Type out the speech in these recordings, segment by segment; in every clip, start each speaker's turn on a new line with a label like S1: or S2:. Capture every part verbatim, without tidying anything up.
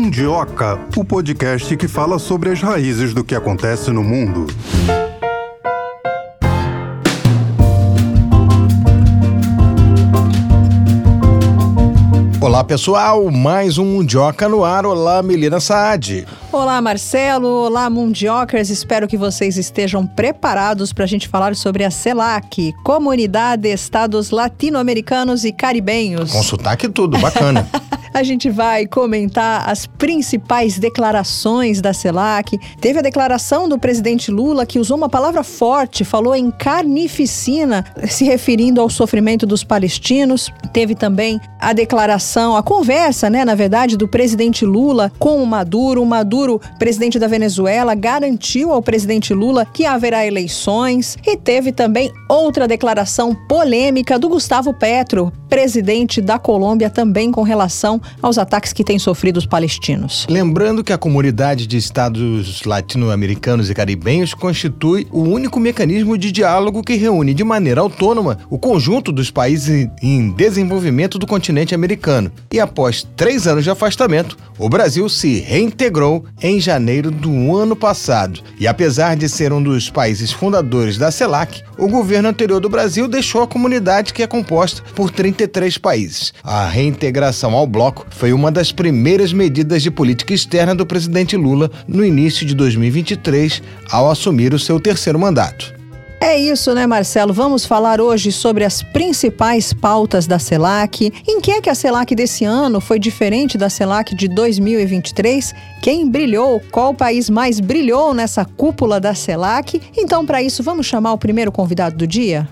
S1: Mundioca, o podcast que fala sobre as raízes do que acontece no mundo.
S2: Olá pessoal, mais um Mundioca no ar. Olá Melina Saad.
S3: Olá Marcelo, olá Mundiocas, espero que vocês estejam preparados para a gente falar sobre a CELAC, Comunidade de Estados Latino-Americanos e Caribenhos.
S2: Com sotaque e tudo, bacana.
S3: A gente vai comentar as principais declarações da CELAC. Teve a declaração do presidente Lula, que usou uma palavra forte, falou em carnificina, se referindo ao sofrimento dos palestinos. Teve também a declaração, a conversa, né, na verdade, do presidente Lula com o Maduro. O Maduro, presidente da Venezuela, garantiu ao presidente Lula que haverá eleições. E teve também outra declaração polêmica do Gustavo Petro, presidente da Colômbia, também com relação aos ataques que têm sofrido os palestinos.
S2: Lembrando que a Comunidade de Estados Latino-Americanos e Caribenhos constitui o único mecanismo de diálogo que reúne de maneira autônoma o conjunto dos países em desenvolvimento do continente americano. E após três anos de afastamento, o Brasil se reintegrou em janeiro do ano passado. E apesar de ser um dos países fundadores da CELAC, o governo anterior do Brasil deixou a comunidade, que é composta por trinta e três países. A reintegração ao bloco foi uma das primeiras medidas de política externa do presidente Lula no início de dois mil e vinte e três, ao assumir o seu terceiro mandato.
S3: É isso, né, Marcelo? Vamos falar hoje sobre as principais pautas da CELAC. Em que é que a CELAC desse ano foi diferente da CELAC de dois mil e vinte e três? Quem brilhou? Qual país mais brilhou nessa cúpula da CELAC? Então, para isso, vamos chamar o primeiro convidado do dia?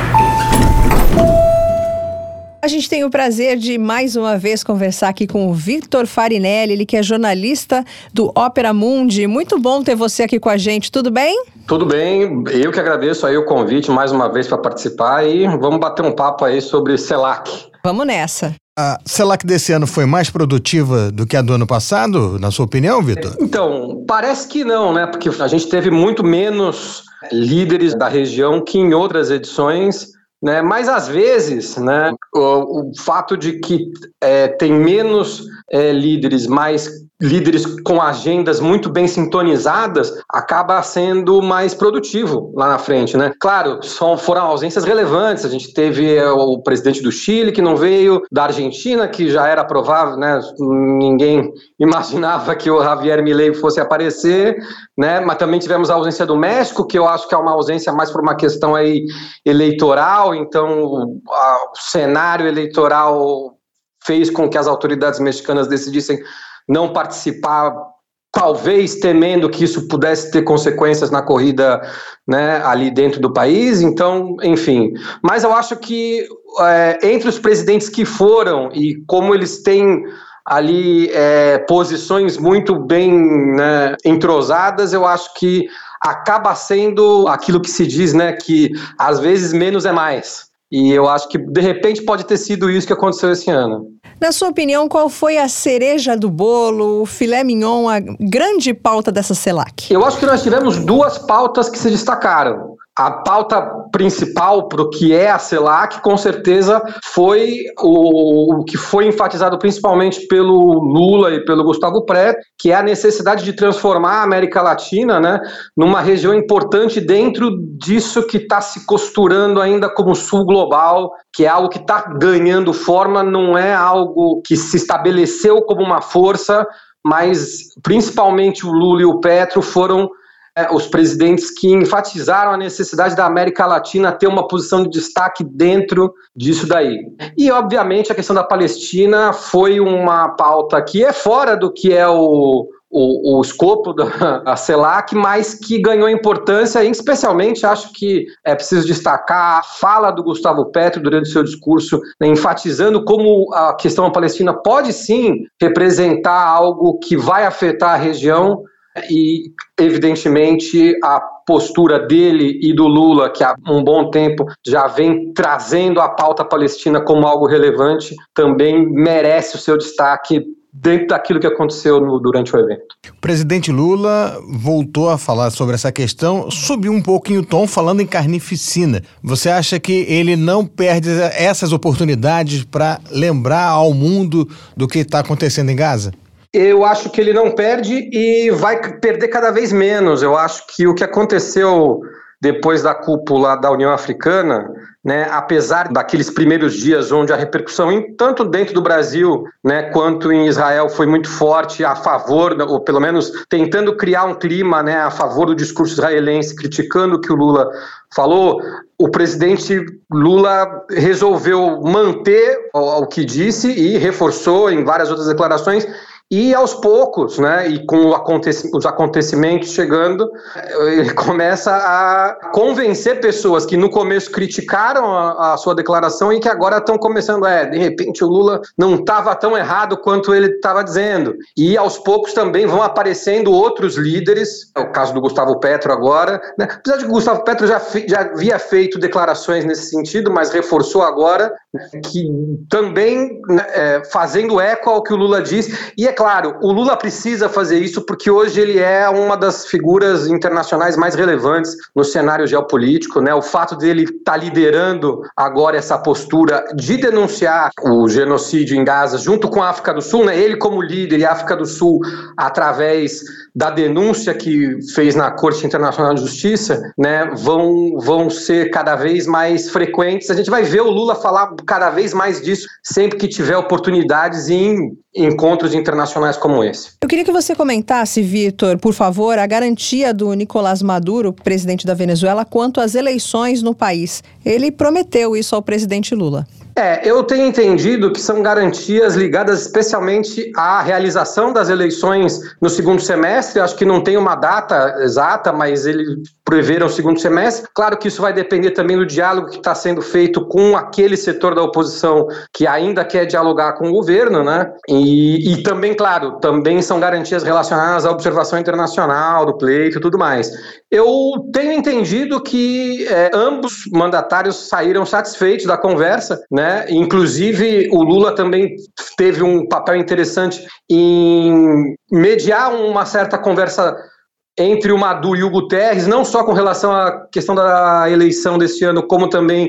S3: A gente tem o prazer de, mais uma vez, conversar aqui com o Victor Farinelli, ele que é jornalista do Opera Mundi. Muito bom ter você aqui com a gente, tudo bem?
S4: Tudo bem, eu que agradeço aí o convite mais uma vez para participar e vamos bater um papo aí sobre CELAC.
S3: Vamos nessa.
S2: A CELAC desse ano foi mais produtiva do que a do ano passado, na sua opinião, Victor?
S4: Então, parece que não, né? Porque a gente teve muito menos líderes da região que em outras edições, né? Mas às vezes, né, o, o fato de que é, tem menos é, líderes, mais líderes com agendas muito bem sintonizadas, acaba sendo mais produtivo lá na frente, né? Claro, só foram ausências relevantes. A gente teve é, o presidente do Chile que não veio, da Argentina que já era provável, né? Ninguém imaginava que o Javier Milei fosse aparecer, né? Mas também tivemos a ausência do México, que eu acho que é uma ausência mais por uma questão aí eleitoral. Então, o, a, o cenário eleitoral fez com que as autoridades mexicanas decidissem não participar, talvez temendo que isso pudesse ter consequências na corrida, né, ali dentro do país. Então, enfim. Mas eu acho que é, entre os presidentes que foram e como eles têm ali é, posições muito bem, né, entrosadas, eu acho que acaba sendo aquilo que se diz, né, que às vezes menos é mais. E eu acho que, de repente, pode ter sido isso que aconteceu esse ano.
S3: Na sua opinião, qual foi a cereja do bolo, o filé mignon, a grande pauta dessa CELAC?
S4: Eu acho que nós tivemos duas pautas que se destacaram. A pauta principal para o que é a CELAC, com certeza, foi o, o que foi enfatizado principalmente pelo Lula e pelo Gustavo Petro, que é a necessidade de transformar a América Latina, né, numa região importante dentro disso que está se costurando ainda como Sul global, que é algo que está ganhando forma, não é algo que se estabeleceu como uma força, mas principalmente o Lula e o Petro foram É, os presidentes que enfatizaram a necessidade da América Latina ter uma posição de destaque dentro disso daí. E, obviamente, a questão da Palestina foi uma pauta que é fora do que é o, o, o escopo da CELAC, mas que ganhou importância, e especialmente acho que é preciso destacar a fala do Gustavo Petro durante seu discurso, né, enfatizando como a questão da Palestina pode sim representar algo que vai afetar a região. E, evidentemente, a postura dele e do Lula, que há um bom tempo já vem trazendo a pauta palestina como algo relevante, também merece o seu destaque dentro daquilo que aconteceu no, durante o evento.
S2: O presidente Lula voltou a falar sobre essa questão, subiu um pouquinho o tom falando em carnificina. Você acha que ele não perde essas oportunidades para lembrar ao mundo do que está acontecendo em Gaza?
S4: Eu acho que ele não perde e vai perder cada vez menos. Eu acho que o que aconteceu depois da cúpula da União Africana, né, apesar daqueles primeiros dias onde a repercussão, em, tanto dentro do Brasil, né, quanto em Israel, foi muito forte a favor, ou pelo menos tentando criar um clima, né, a favor do discurso israelense, criticando o que o Lula falou, o presidente Lula resolveu manter o, o que disse e reforçou em várias outras declarações. E aos poucos, né, e com os acontecimentos chegando, ele começa a convencer pessoas que no começo criticaram a, a sua declaração e que agora estão começando, é, de repente o Lula não estava tão errado quanto ele estava dizendo. E aos poucos também vão aparecendo outros líderes, é o caso do Gustavo Petro agora, né, apesar de que o Gustavo Petro já, fe, já havia feito declarações nesse sentido, mas reforçou agora, que também, né, é, fazendo eco ao que o Lula diz. E é claro, o Lula precisa fazer isso porque hoje ele é uma das figuras internacionais mais relevantes no cenário geopolítico, né? O fato dele estar tá liderando agora essa postura de denunciar o genocídio em Gaza junto com a África do Sul, né? Ele como líder e a África do Sul através da denúncia que fez na Corte Internacional de Justiça, né, vão, vão ser cada vez mais frequentes. A gente vai ver o Lula falar cada vez mais disso sempre que tiver oportunidades em encontros internacionais como esse.
S3: Eu queria que você comentasse, Vitor, por favor, a garantia do Nicolás Maduro, presidente da Venezuela, quanto às eleições no país. Ele prometeu isso ao presidente Lula.
S4: É, eu tenho entendido que são garantias ligadas especialmente à realização das eleições no segundo semestre. Acho que não tem uma data exata, mas eles preveram o segundo semestre. Claro que isso vai depender também do diálogo que está sendo feito com aquele setor da oposição que ainda quer dialogar com o governo, né? E, e também, claro, também são garantias relacionadas à observação internacional do pleito e tudo mais. Eu tenho entendido que é, ambos mandatários saíram satisfeitos da conversa, né? Inclusive, o Lula também teve um papel interessante em mediar uma certa conversa entre o Maduro e o Guterres, não só com relação à questão da eleição deste ano, como também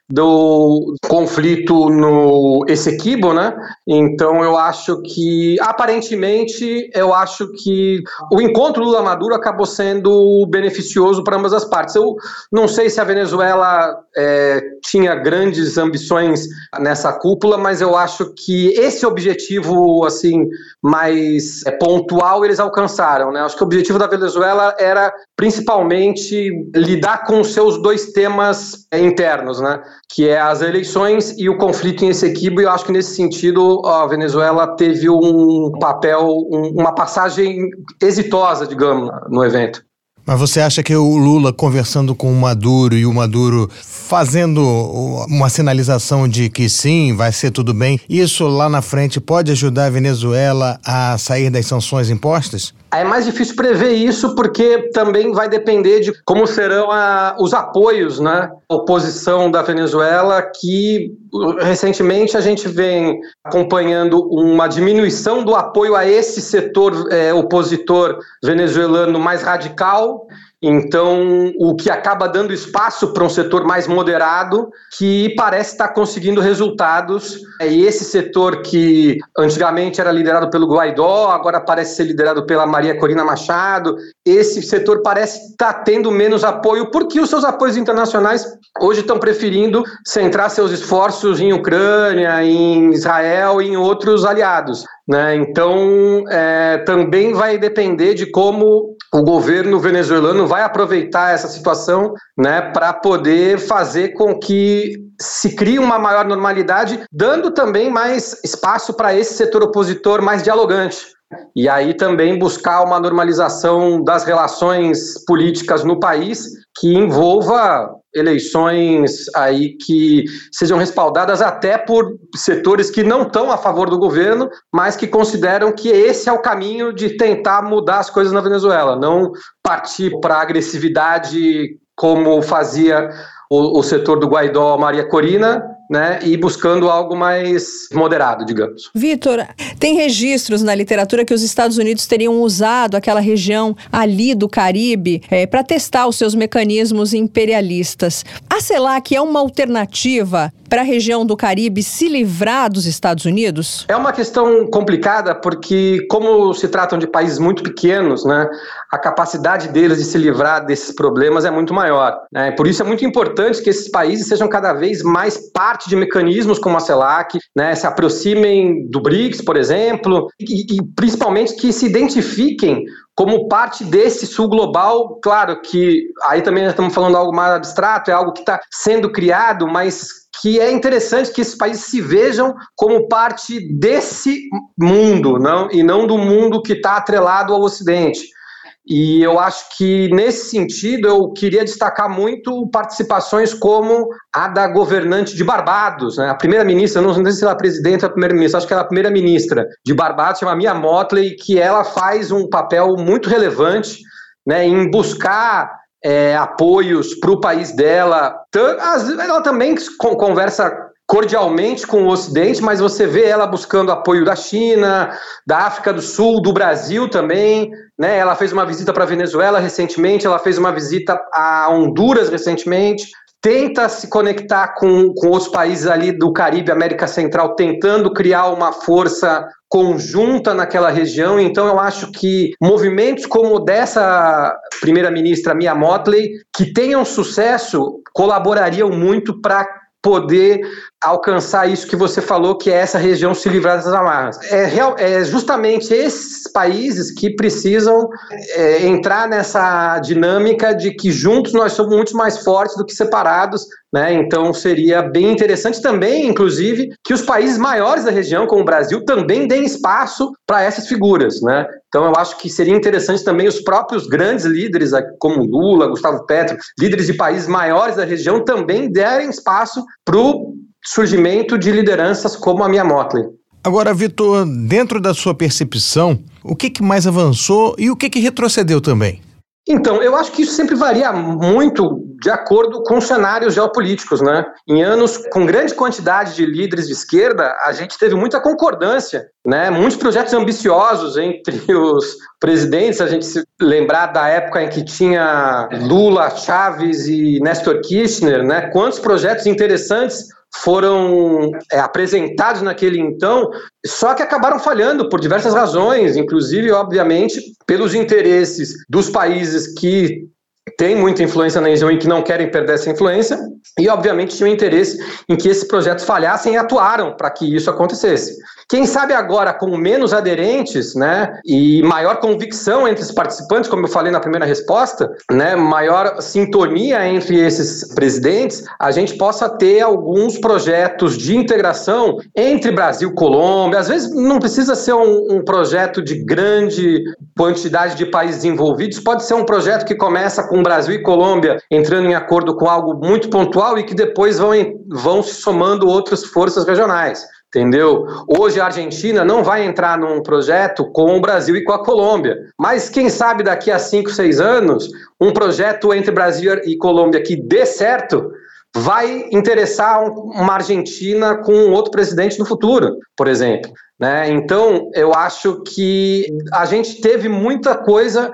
S4: do conflito no Essequibo, né? Então eu acho que, aparentemente, eu acho que o encontro Lula-Maduro acabou sendo beneficioso para ambas as partes. Eu não sei se a Venezuela é, tinha grandes ambições nessa cúpula, mas eu acho que esse objetivo, assim, mais é, pontual, eles alcançaram, né? Acho que o objetivo da Venezuela era, principalmente, lidar com os seus dois temas é, internos, né? Que é as eleições e o conflito em Essequibo, e eu acho que nesse sentido a Venezuela teve um papel, um, uma passagem exitosa, digamos, no evento.
S2: Mas você acha que o Lula conversando com o Maduro e o Maduro fazendo uma sinalização de que sim, vai ser tudo bem, isso lá na frente pode ajudar a Venezuela a sair das sanções impostas?
S4: É mais difícil prever isso porque também vai depender de como serão a, os apoios, né? A oposição da Venezuela, que recentemente a gente vem acompanhando uma diminuição do apoio a esse setor é, opositor venezuelano mais radical. Então, o que acaba dando espaço para um setor mais moderado, que parece estar conseguindo resultados. E esse setor que antigamente era liderado pelo Guaidó, agora parece ser liderado pela Maria Corina Machado, esse setor parece estar tendo menos apoio, porque os seus apoios internacionais hoje estão preferindo centrar seus esforços em Ucrânia, em Israel e em outros aliados, né? Então, é, também vai depender de como o governo venezuelano vai aproveitar essa situação, né, para poder fazer com que se crie uma maior normalidade, dando também mais espaço para esse setor opositor mais dialogante. E aí também buscar uma normalização das relações políticas no país que envolva eleições aí que sejam respaldadas até por setores que não estão a favor do governo, mas que consideram que esse é o caminho de tentar mudar as coisas na Venezuela, não partir para a agressividade como fazia o, o setor do Guaidó, Maria Corina, né, e buscando algo mais moderado, digamos.
S3: Vitor, tem registros na literatura que os Estados Unidos teriam usado aquela região ali do Caribe é, para testar os seus mecanismos imperialistas. A CELAC é uma alternativa para a região do Caribe se livrar dos Estados Unidos?
S4: É uma questão complicada porque, como se tratam de países muito pequenos, né, a capacidade deles de se livrar desses problemas é muito maior, né? Por isso é muito importante que esses países sejam cada vez mais parte de mecanismos como a CELAC, né, se aproximem do BRICS, por exemplo, e, e principalmente que se identifiquem como parte desse sul global. Claro que aí também estamos falando de algo mais abstrato, é algo que está sendo criado, mas que é interessante que esses países se vejam como parte desse mundo, não, e não do mundo que está atrelado ao Ocidente. E eu acho que, nesse sentido, eu queria destacar muito participações como a da governante de Barbados, né? A primeira-ministra, não sei se ela é a presidenta ou a primeira-ministra, acho que ela é a primeira-ministra de Barbados, chama Mia Mottley, que ela faz um papel muito relevante, né, em buscar é, apoios para o país dela. Ela também conversa cordialmente com o Ocidente, mas você vê ela buscando apoio da China, da África do Sul, do Brasil também, né? Ela fez uma visita para a Venezuela recentemente, ela fez uma visita a Honduras recentemente, tenta se conectar com, com outros países ali do Caribe, América Central, tentando criar uma força conjunta naquela região. Então eu acho que movimentos como o dessa primeira-ministra Mia Mottley, que tenham sucesso, colaborariam muito para poder alcançar isso que você falou, que é essa região se livrar das amarras. É, real, é justamente esses países que precisam é, entrar nessa dinâmica de que juntos nós somos muito mais fortes do que separados, né? Então seria bem interessante também, inclusive, que os países maiores da região, como o Brasil, também deem espaço para essas figuras, né? Então eu acho que seria interessante também os próprios grandes líderes, como Lula, Gustavo Petro, líderes de países maiores da região, também derem espaço para o surgimento de lideranças como a Mia Mottley.
S2: Agora, Vitor, dentro da sua percepção, o que, que mais avançou e o que, que retrocedeu também?
S4: Então, eu acho que isso sempre varia muito de acordo com cenários geopolíticos, né? Em anos com grande quantidade de líderes de esquerda, a gente teve muita concordância, né? Muitos projetos ambiciosos entre os presidentes. A gente se lembrar da época em que tinha Lula, Chaves e Néstor Kirchner, né? Quantos projetos interessantes foram é, apresentados naquele então, só que acabaram falhando por diversas razões, inclusive, obviamente, pelos interesses dos países que têm muita influência na região e que não querem perder essa influência, e obviamente tinham interesse em que esses projetos falhassem e atuaram para que isso acontecesse. Quem sabe agora, com menos aderentes, né, e maior convicção entre os participantes, como eu falei na primeira resposta, né, maior sintonia entre esses presidentes, a gente possa ter alguns projetos de integração entre Brasil e Colômbia. Às vezes não precisa ser um, um projeto de grande quantidade de países envolvidos, pode ser um projeto que começa com Brasil e Colômbia entrando em acordo com algo muito pontual e que depois vão, vão se somando outras forças regionais. Entendeu? Hoje a Argentina não vai entrar num projeto com o Brasil e com a Colômbia, mas quem sabe daqui a cinco, seis anos, um projeto entre Brasil e Colômbia que dê certo vai interessar uma Argentina com outro presidente no futuro, por exemplo, né? Então eu acho que a gente teve muita coisa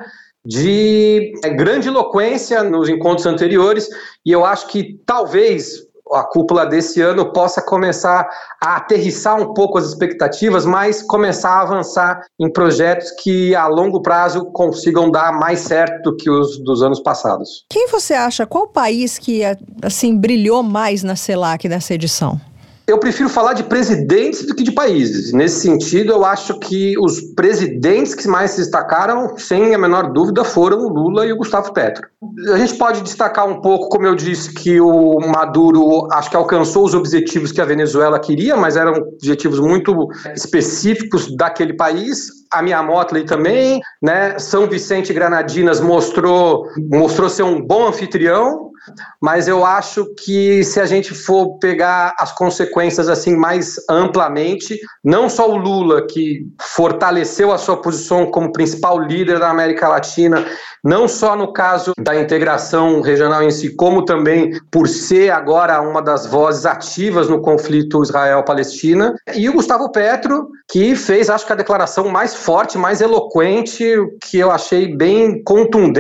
S4: de grande eloquência nos encontros anteriores e eu acho que talvez a cúpula desse ano possa começar a aterrissar um pouco as expectativas, mas começar a avançar em projetos que a longo prazo consigam dar mais certo do que os dos anos passados.
S3: Quem você acha, qual país que assim brilhou mais na CELAC nessa edição?
S4: Eu prefiro falar de presidentes do que de países. Nesse sentido, eu acho que os presidentes que mais se destacaram, sem a menor dúvida, foram o Lula e o Gustavo Petro. A gente pode destacar um pouco, como eu disse, que o Maduro acho que alcançou os objetivos que a Venezuela queria, mas eram objetivos muito específicos daquele país. A Mia Mottley também, né? São Vicente e Granadinas mostrou, mostrou ser um bom anfitrião, mas eu acho que se a gente for pegar as consequências assim mais amplamente, não só o Lula, que fortaleceu a sua posição como principal líder da América Latina, não só no caso da integração regional em si, como também por ser agora uma das vozes ativas no conflito Israel-Palestina, e o Gustavo Petro, que fez, acho que a declaração mais forte, mais eloquente, que eu achei bem contundente,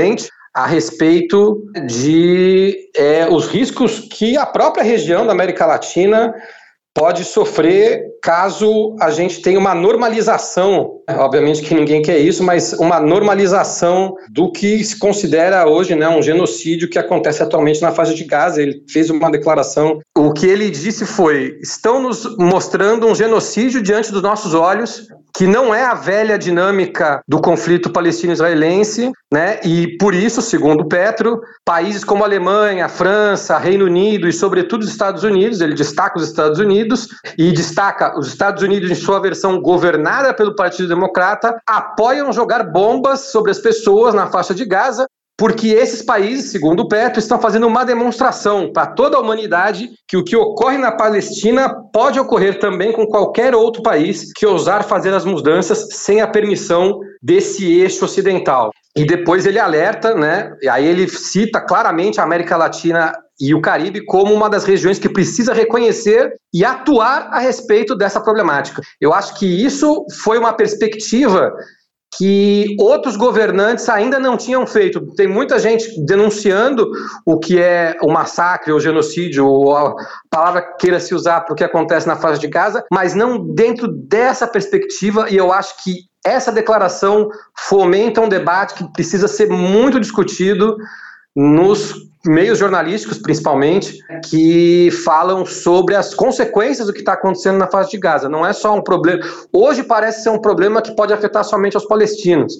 S4: a respeito de é, os riscos que a própria região da América Latina pode sofrer caso a gente tenha uma normalização, obviamente que ninguém quer isso, mas uma normalização do que se considera hoje, né, um genocídio que acontece atualmente na faixa de Gaza. Ele fez uma declaração, o que ele disse foi: estão nos mostrando um genocídio diante dos nossos olhos, que não é a velha dinâmica do conflito palestino-israelense, né? E por isso, segundo Petro, países como a Alemanha, a França, Reino Unido e sobretudo os Estados Unidos, ele destaca os Estados Unidos e destaca os Estados Unidos em sua versão governada pelo Partido Democrata, apoiam jogar bombas sobre as pessoas na faixa de Gaza, porque esses países, segundo Petro, estão fazendo uma demonstração para toda a humanidade que o que ocorre na Palestina pode ocorrer também com qualquer outro país que ousar fazer as mudanças sem a permissão desse eixo ocidental. E depois ele alerta, né? E aí ele cita claramente a América Latina e o Caribe como uma das regiões que precisa reconhecer e atuar a respeito dessa problemática. Eu acho que isso foi uma perspectiva que outros governantes ainda não tinham feito. Tem muita gente denunciando o que é o massacre, o genocídio, ou a palavra queira se usar para o que acontece na faixa de Gaza, mas não dentro dessa perspectiva, e eu acho que essa declaração fomenta um debate que precisa ser muito discutido nos meios jornalísticos, principalmente, que falam sobre as consequências do que está acontecendo na faixa de Gaza. Não é só um problema. Hoje parece ser um problema que pode afetar somente os palestinos.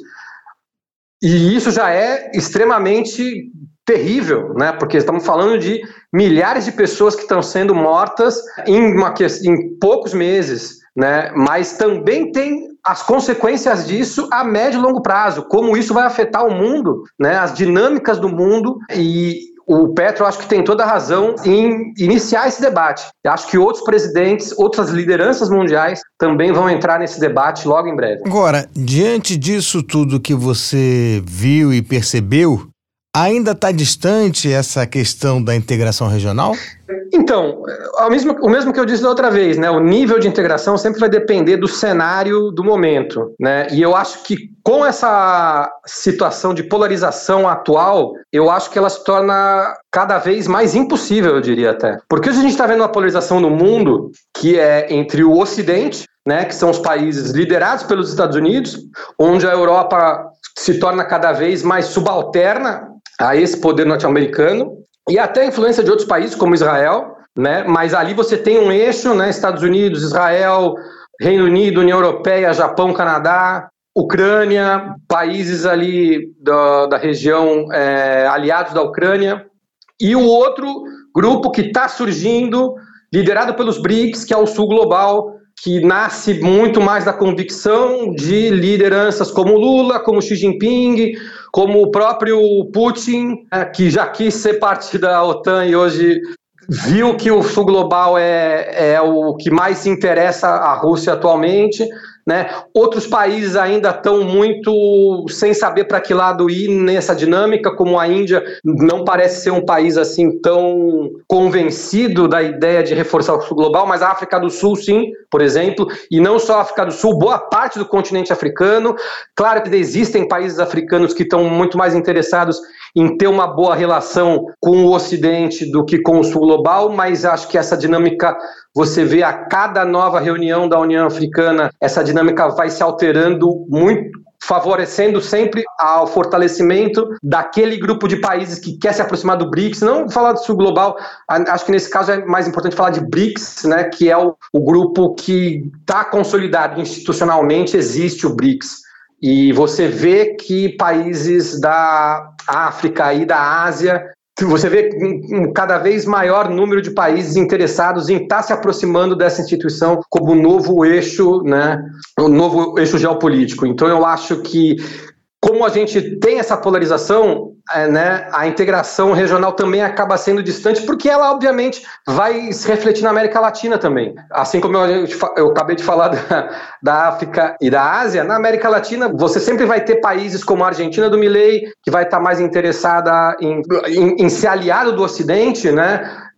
S4: E isso já é extremamente terrível, né? Porque estamos falando de milhares de pessoas que estão sendo mortas em, uma, em poucos meses, né? Mas também tem as consequências disso a médio e longo prazo, como isso vai afetar o mundo, né? As dinâmicas do mundo. E o Petro, acho que tem toda a razão em iniciar esse debate. Eu acho que outros presidentes, outras lideranças mundiais também vão entrar nesse debate logo em breve.
S2: Agora, diante disso tudo que você viu e percebeu, ainda está distante essa questão da integração regional?
S4: Então, o mesmo, o mesmo que eu disse da outra vez, né? O nível de integração sempre vai depender do cenário do momento, né? E eu acho que com essa situação de polarização atual, eu acho que ela se torna cada vez mais impossível, eu diria até. Porque hoje a gente está vendo uma polarização no mundo que é entre o Ocidente, né, que são os países liderados pelos Estados Unidos, onde a Europa se torna cada vez mais subalterna a esse poder norte-americano, e até a influência de outros países, como Israel, né? Mas ali você tem um eixo, né? Estados Unidos, Israel, Reino Unido, União Europeia, Japão, Canadá, Ucrânia, países ali da, da região é, aliados da Ucrânia, e o outro grupo que está surgindo, liderado pelos BRICS, que é o Sul Global, que nasce muito mais da convicção de lideranças como Lula, como Xi Jinping, como o próprio Putin, que já quis ser parte da OTAN e hoje viu que o Sul Global é, é o que mais se interessa à Rússia atualmente, né? Outros países ainda estão muito sem saber para que lado ir nessa dinâmica, como a Índia não parece ser um país assim tão convencido da ideia de reforçar o Sul Global, mas a África do Sul sim, por exemplo, e não só a África do Sul, boa parte do continente africano. Claro que existem países africanos que estão muito mais interessados em ter uma boa relação com o Ocidente do que com o Sul Global, mas acho que essa dinâmica, você vê a cada nova reunião da União Africana, essa dinâmica vai se alterando muito, favorecendo sempre ao fortalecimento daquele grupo de países que quer se aproximar do BRICS. Não falar do Sul Global, acho que nesse caso é mais importante falar de BRICS, né, que é o, o grupo que está consolidado institucionalmente, existe o BRICS. E você vê que países da África e da Ásia, você vê um cada vez maior número de países interessados em estar se aproximando dessa instituição como novo eixo, né, um novo eixo geopolítico. Então eu acho que, como a gente tem essa polarização, é, né, a integração regional também acaba sendo distante, porque ela, obviamente, vai se refletir na América Latina também. Assim como eu, eu acabei de falar da, da África e da Ásia, na América Latina você sempre vai ter países como a Argentina do Milei, que vai estar mais interessada em, em, em se aliar do Ocidente, né?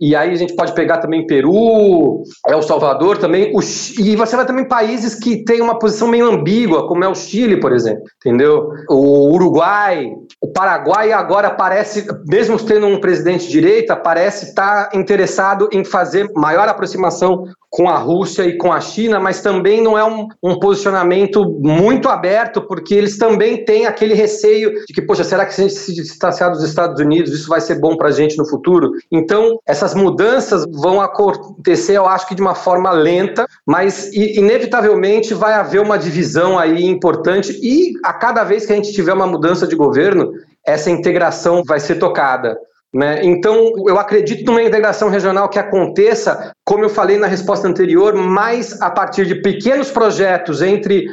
S4: e aí a gente pode pegar também Peru, El Salvador também, o, e você vai também países que têm uma posição meio ambígua, como é o Chile, por exemplo, entendeu? O Uruguai, o Paraguai agora parece, mesmo tendo um presidente de direita, parece estar interessado em fazer maior aproximação com a Rússia e com a China, mas também não é um, um posicionamento muito aberto, porque eles também têm aquele receio de que, poxa, será que se a gente se distanciar dos Estados Unidos, isso vai ser bom para a gente no futuro? Então, essas mudanças vão acontecer, eu acho que de uma forma lenta, mas inevitavelmente vai haver uma divisão aí importante, e a cada vez que a gente tiver uma mudança de governo, essa integração vai ser tocada. Né? Então, eu acredito numa integração regional que aconteça, como eu falei na resposta anterior, mais a partir de pequenos projetos entre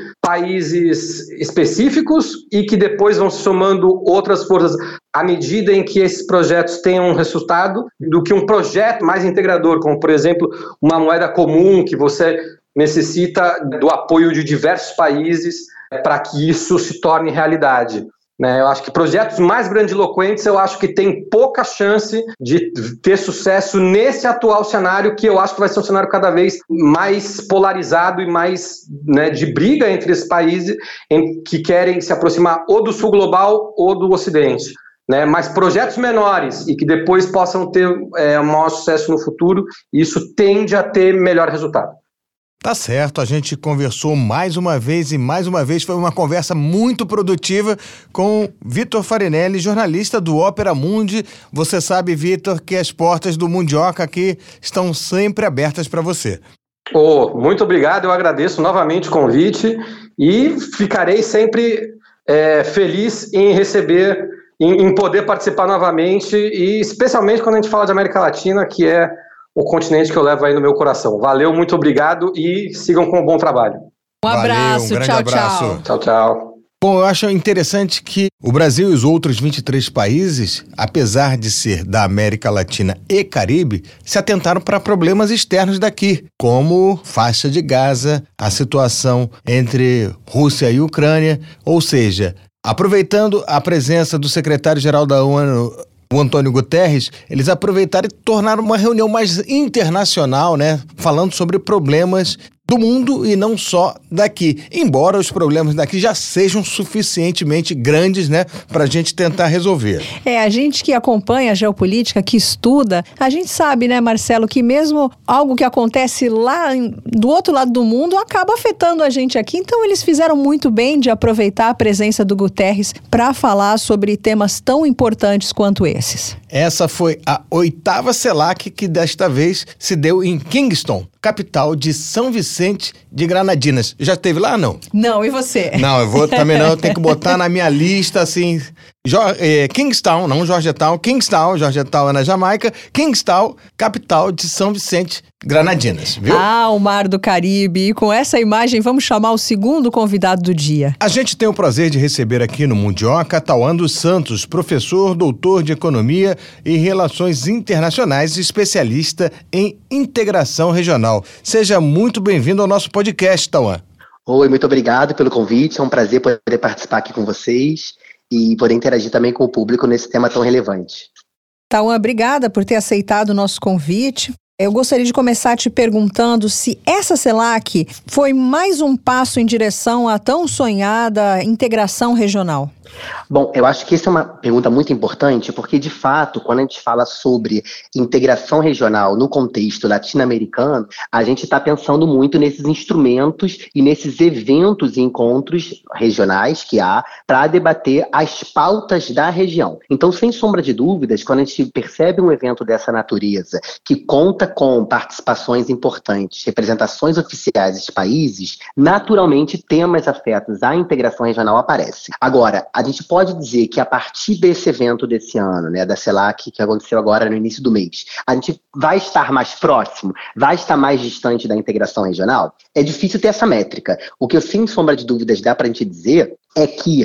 S4: países específicos e que depois vão se somando outras forças à medida em que esses projetos tenham um resultado, do que um projeto mais integrador, como, por exemplo, uma moeda comum que você necessita do apoio de diversos países para que isso se torne realidade. Né, eu acho que projetos mais grandiloquentes, eu acho que tem pouca chance de ter sucesso nesse atual cenário, que eu acho que vai ser um cenário cada vez mais polarizado e mais, né, de briga entre esses países em, que querem se aproximar ou do sul global ou do ocidente. Né, mas projetos menores e que depois possam ter é, um maior sucesso no futuro, isso tende a ter melhor resultado.
S2: Tá certo, a gente conversou mais uma vez e mais uma vez foi uma conversa muito produtiva com Vitor Farinelli, jornalista do Opera Mundi. Você sabe, Vitor, que as portas do Mundioca aqui estão sempre abertas para você.
S4: Oh, muito obrigado, eu agradeço novamente o convite e ficarei sempre é, feliz em receber, em, em poder participar novamente, e especialmente quando a gente fala de América Latina, que é o continente que eu levo aí no meu coração. Valeu, muito obrigado e sigam com um bom trabalho.
S3: Um abraço,
S2: Valeu, um grande
S3: tchau,
S2: abraço.
S3: tchau.
S4: Tchau, tchau.
S2: Bom, eu acho interessante que o Brasil e os outros vinte e três países, apesar de ser da América Latina e Caribe, se atentaram para problemas externos daqui, como faixa de Gaza, a situação entre Rússia e Ucrânia, ou seja, aproveitando a presença do secretário-geral da ONU, o Antônio Guterres, eles aproveitaram e tornaram uma reunião mais internacional, né? Falando sobre problemas do mundo e não só daqui. Embora os problemas daqui já sejam suficientemente grandes, né? Pra gente tentar resolver.
S3: É, a gente que acompanha a geopolítica, que estuda, a gente sabe, né, Marcelo, que mesmo algo que acontece lá em, do outro lado do mundo acaba afetando a gente aqui. Então eles fizeram muito bem de aproveitar a presença do Guterres para falar sobre temas tão importantes quanto esses.
S2: Essa foi a oitava CELAC que desta vez se deu em Kingston, capital de São Vicente de Granadinas. Já esteve lá, não?
S3: Não, e você?
S2: Não, eu vou também não, eu tenho que botar na minha lista, assim, jo, é, Kingstown, não Georgetown, Kingstown, Georgetown é na Jamaica, Kingstown, capital de São Vicente, Granadinas, viu?
S3: Ah, o Mar do Caribe. E com essa imagem, vamos chamar o segundo convidado do dia.
S2: A gente tem o prazer de receber aqui no Mundioca Tauan dos Santos, professor, doutor de Economia e Relações Internacionais, especialista em integração regional. Seja muito bem-vindo ao nosso podcast, Tauan.
S5: Oi, muito obrigado pelo convite. É um prazer poder participar aqui com vocês e poder interagir também com o público nesse tema tão relevante.
S3: Tauan, obrigada por ter aceitado o nosso convite. Eu gostaria de começar te perguntando se essa CELAC foi mais um passo em direção à tão sonhada integração regional.
S5: Bom, eu acho que essa é uma pergunta muito importante, porque, de fato, quando a gente fala sobre integração regional no contexto latino-americano, a gente está pensando muito nesses instrumentos e nesses eventos e encontros regionais que há para debater as pautas da região. Então, sem sombra de dúvidas, quando a gente percebe um evento dessa natureza, que conta com participações importantes, representações oficiais de países, naturalmente temas afetos à integração regional aparecem. Agora, a gente pode dizer que a partir desse evento desse ano, né, da CELAC, que aconteceu agora no início do mês, a gente vai estar mais próximo, vai estar mais distante da integração regional? É difícil ter essa métrica. O que eu, sem sombra de dúvidas, dá para a gente dizer é que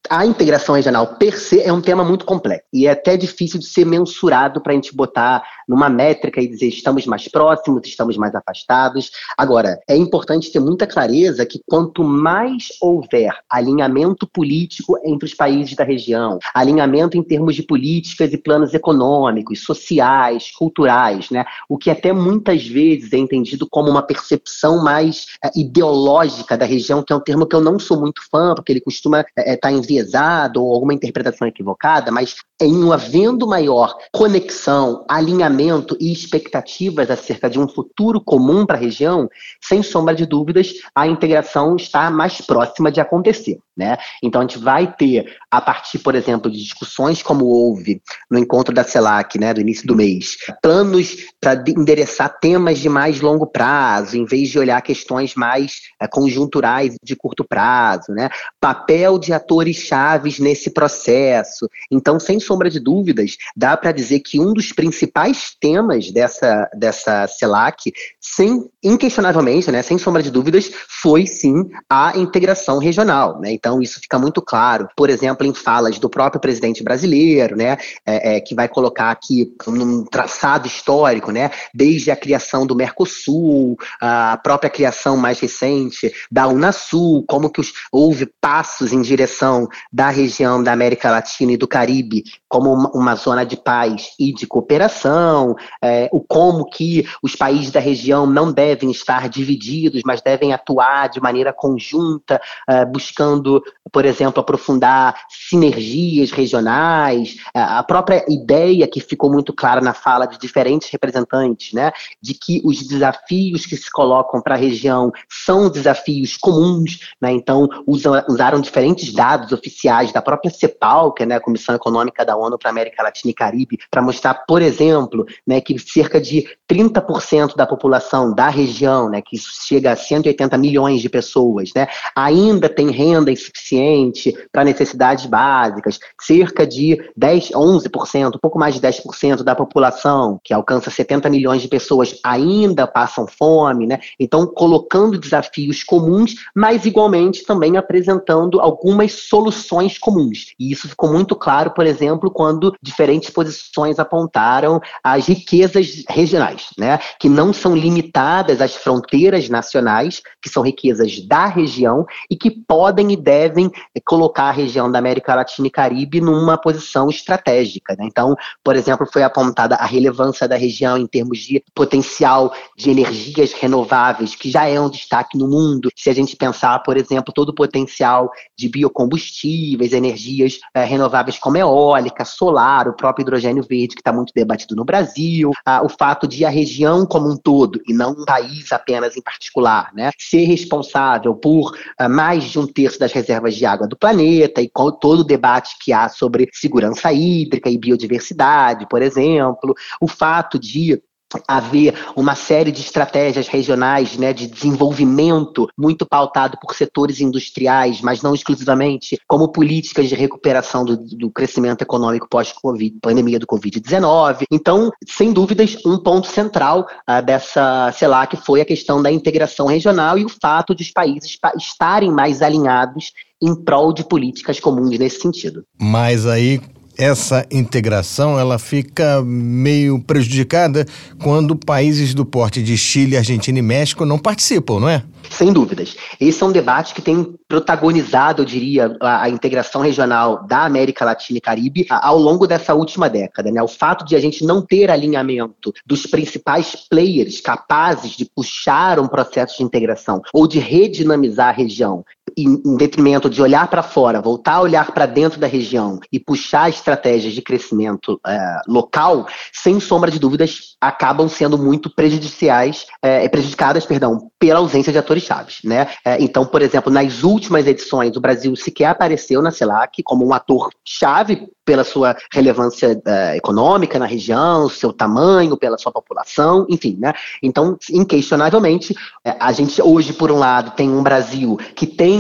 S5: a integração regional per se é um tema muito complexo e é até difícil de ser mensurado para a gente botar numa métrica e dizer estamos mais próximos, estamos mais afastados. Agora, é importante ter muita clareza que quanto mais houver alinhamento político entre os países da região, alinhamento em termos de políticas e planos econômicos, sociais, culturais, né, o que até muitas vezes é entendido como uma percepção mais é, ideológica da região, que é um termo que eu não sou muito fã, porque ele costuma estar é, tá enviesado ou alguma interpretação equivocada, mas em havendo maior conexão, alinhamento e expectativas acerca de um futuro comum para a região, sem sombra de dúvidas, a integração está mais próxima de acontecer, né? Então a gente vai ter, a partir, por exemplo, de discussões como houve no encontro da CELAC, né, do início do mês, planos para endereçar temas de mais longo prazo, em vez de olhar questões mais é, conjunturais de curto prazo, né? Papel de atores chaves nesse processo. Então, sem sombra de dúvidas, dá para dizer que um dos principais temas dessa, dessa CELAC, sem, inquestionavelmente, né, sem sombra de dúvidas, foi sim a integração regional, né? Então isso fica muito claro, por exemplo, em falas do próprio presidente brasileiro, né, é, é, que vai colocar aqui num traçado histórico, né, desde a criação do Mercosul, a própria criação mais recente da Unasul, como que os, houve passos em direção da região da América Latina e do Caribe como uma, uma zona de paz e de cooperação, é, o como que os países da região não devem estar divididos, mas devem atuar de maneira conjunta, é, buscando, por exemplo, aprofundar sinergias regionais, a própria ideia que ficou muito clara na fala de diferentes representantes, né, de que os desafios que se colocam para a região são desafios comuns, né, então usam, usaram diferentes dados oficiais da própria CEPAL, que é, né, a Comissão Econômica da ONU para a América Latina e Caribe, para mostrar, por exemplo, né, que cerca de trinta por cento da população da região, né, que chega a cento e oitenta milhões de pessoas, né, ainda tem renda insuficiente para necessidades básicas, cerca de dez, onze por cento, um pouco mais de dez por cento da população, que alcança setenta milhões de pessoas, ainda passam fome, né? Então, colocando desafios comuns, mas igualmente também apresentando algumas soluções comuns. E isso ficou muito claro, por exemplo, quando diferentes posições apontaram as riquezas regionais, né? Que não são limitadas às fronteiras nacionais, que são riquezas da região e que podem e devem colocar a região da América Latina e Caribe numa posição estratégica, né? Então, por exemplo, foi apontada a relevância da região em termos de potencial de energias renováveis, que já é um destaque no mundo. Se a gente pensar, por exemplo, todo o potencial de biocombustíveis, energias é, renováveis como eólica, solar, o próprio hidrogênio verde, que está muito debatido no Brasil, ah, o fato de a região como um todo, e não um país apenas em particular, né, ser responsável por ah, mais de um terço das reservas de água do planeta e com todo o debate que há sobre segurança hídrica e biodiversidade, por exemplo, o fato de haver uma série de estratégias regionais, né, de desenvolvimento muito pautado por setores industriais, mas não exclusivamente, como políticas de recuperação do, do crescimento econômico pós-Covid, pandemia do covid dezenove. Então, sem dúvidas, um ponto central uh, dessa CELAC foi a questão da integração regional e o fato de os países estarem mais alinhados em prol de políticas comuns nesse sentido.
S2: Mas aí essa integração ela fica meio prejudicada quando países do porte de Chile, Argentina e México não participam, não é?
S5: Sem dúvidas. Esse é um debate que tem protagonizado, eu diria, a, a integração regional da América Latina e Caribe a, ao longo dessa última década, né? O fato de a gente não ter alinhamento dos principais players capazes de puxar um processo de integração ou de redinamizar a região, em, em detrimento de olhar para fora, voltar a olhar para dentro da região e puxar estratégias de crescimento é, local, sem sombra de dúvidas, acabam sendo muito prejudiciais, é, prejudicadas, perdão, pela ausência de atores chaves, né? É, então, por exemplo, nas últimas edições, o Brasil sequer apareceu na CELAC como um ator chave pela sua relevância uh, econômica na região, seu tamanho, pela sua população, enfim, né? Então, inquestionavelmente, a gente hoje, por um lado, tem um Brasil que tem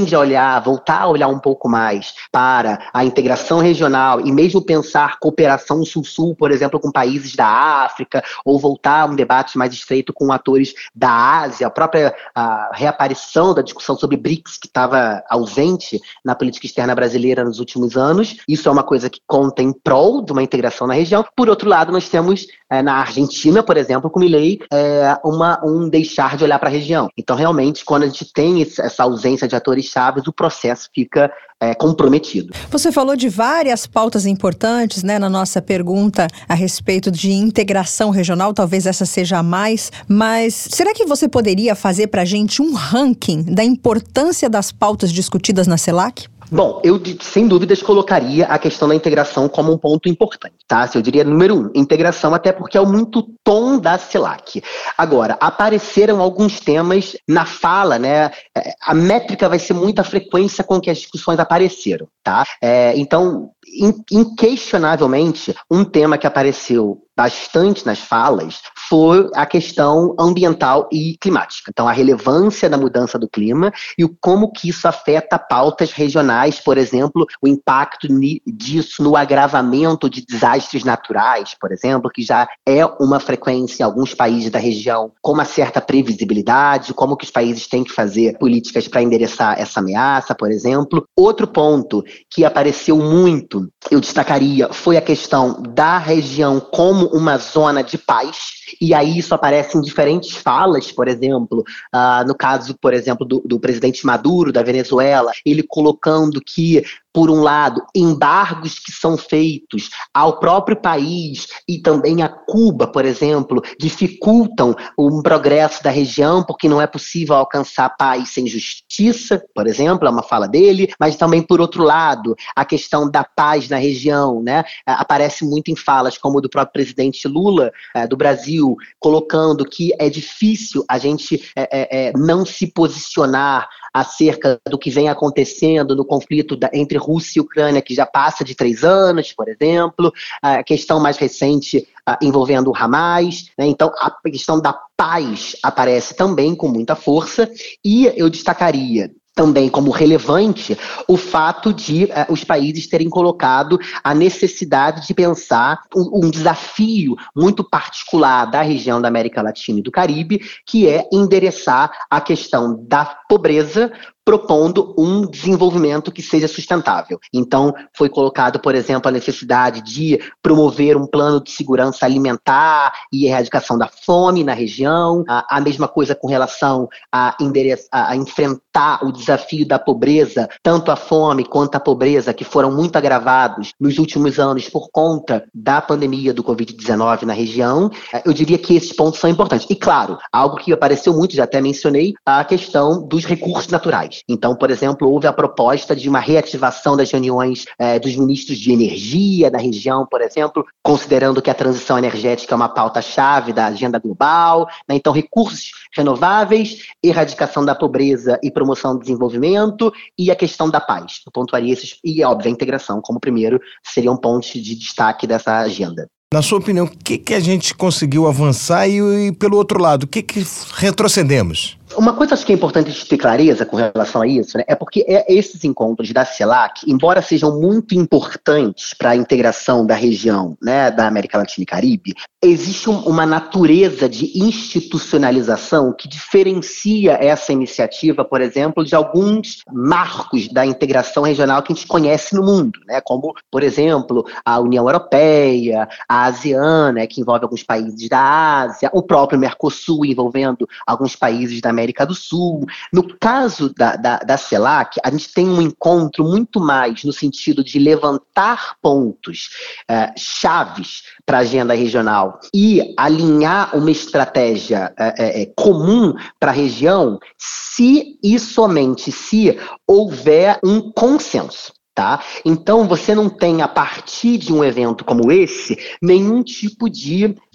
S5: tende a olhar, voltar a olhar um pouco mais para a integração regional e mesmo pensar cooperação sul-sul, por exemplo, com países da África, ou voltar a um debate mais estreito com atores da Ásia, a própria a reaparição da discussão sobre BRICS, que estava ausente na política externa brasileira nos últimos anos. Isso é uma coisa que conta em prol de uma integração na região. Por outro lado, nós temos é, na Argentina, por exemplo, com Milei, é, uma, um deixar de olhar para a região. Então, realmente, quando a gente tem essa ausência de atores chaves, o processo fica é, comprometido.
S3: Você falou de várias pautas importantes, né, na nossa pergunta a respeito de integração regional, talvez essa seja a mais, mas será que você poderia fazer para a gente um ranking da importância das pautas discutidas na CELAC?
S5: Bom, eu sem dúvidas colocaria a questão da integração como um ponto importante, tá? Eu diria número um, integração, até porque é muito tom da CELAC. Agora, apareceram alguns temas na fala, né? A métrica vai ser muito a frequência com que as discussões apareceram, tá? É, então, inquestionavelmente, um tema que apareceu bastante nas falas foi a questão ambiental e climática. Então, a relevância da mudança do clima e o como que isso afeta pautas regionais, por exemplo, o impacto disso no agravamento de desastres naturais, por exemplo, que já é uma frequência em alguns países da região com uma certa previsibilidade, como que os países têm que fazer políticas para endereçar essa ameaça, por exemplo. Outro ponto que apareceu muito, eu destacaria, foi a questão da região como uma zona de paz, e aí isso aparece em diferentes falas, por exemplo, uh, no caso, por exemplo, do, do presidente Maduro, da Venezuela, ele colocando que, por um lado, embargos que são feitos ao próprio país e também a Cuba, por exemplo, dificultam o progresso da região, porque não é possível alcançar paz sem justiça, por exemplo, é uma fala dele, mas também, por outro lado, a questão da paz na região, né, aparece muito em falas como do próprio presidente Lula, é, do Brasil, colocando que é difícil a gente é, é, não se posicionar acerca do que vem acontecendo no conflito da, entre Rússia e Ucrânia, que já passa de três anos, por exemplo, a questão mais recente a, envolvendo o Hamas, né? Então a questão da paz aparece também com muita força, e eu destacaria também como relevante o fato de uh, os países terem colocado a necessidade de pensar um, um desafio muito particular da região da América Latina e do Caribe, que é endereçar a questão da pobreza, propondo um desenvolvimento que seja sustentável. Então, foi colocado, por exemplo, a necessidade de promover um plano de segurança alimentar e erradicação da fome na região, a, a mesma coisa com relação a, a, a enfrentar o desafio da pobreza, tanto a fome quanto a pobreza, que foram muito agravados nos últimos anos por conta da pandemia do covid dezenove na região. Eu diria que esses pontos são importantes. E, claro, algo que apareceu muito, já até mencionei, a questão dos recursos naturais. Então, por exemplo, houve a proposta de uma reativação das reuniões eh, dos ministros de energia da região, por exemplo, considerando que a transição energética é uma pauta-chave da agenda global, né? Então, recursos renováveis, erradicação da pobreza e promoção do desenvolvimento, e a questão da paz. Eu pontuaria esses, e, óbvio, a integração como primeiro seriam pontos de destaque dessa agenda.
S2: Na sua opinião, o que, que a gente conseguiu avançar e, e, pelo outro lado, o que, que retrocedemos?
S5: Uma coisa acho que é importante a gente ter clareza com relação a isso, né, é porque esses encontros da CELAC, embora sejam muito importantes para a integração da região, né, da América Latina e Caribe, existe um, uma natureza de institucionalização que diferencia essa iniciativa, por exemplo, de alguns marcos da integração regional que a gente conhece no mundo, né, como, por exemplo, a União Europeia, a ASEAN, né, que envolve alguns países da Ásia, o próprio Mercosul envolvendo alguns países da América América do Sul. No caso da, da, da CELAC, a gente tem um encontro muito mais no sentido de levantar pontos eh, chaves para a agenda regional e alinhar uma estratégia eh, eh, comum para a região, se e somente se houver um consenso. Tá? Então, você não tem, a partir de um evento como esse, nenhum tipo de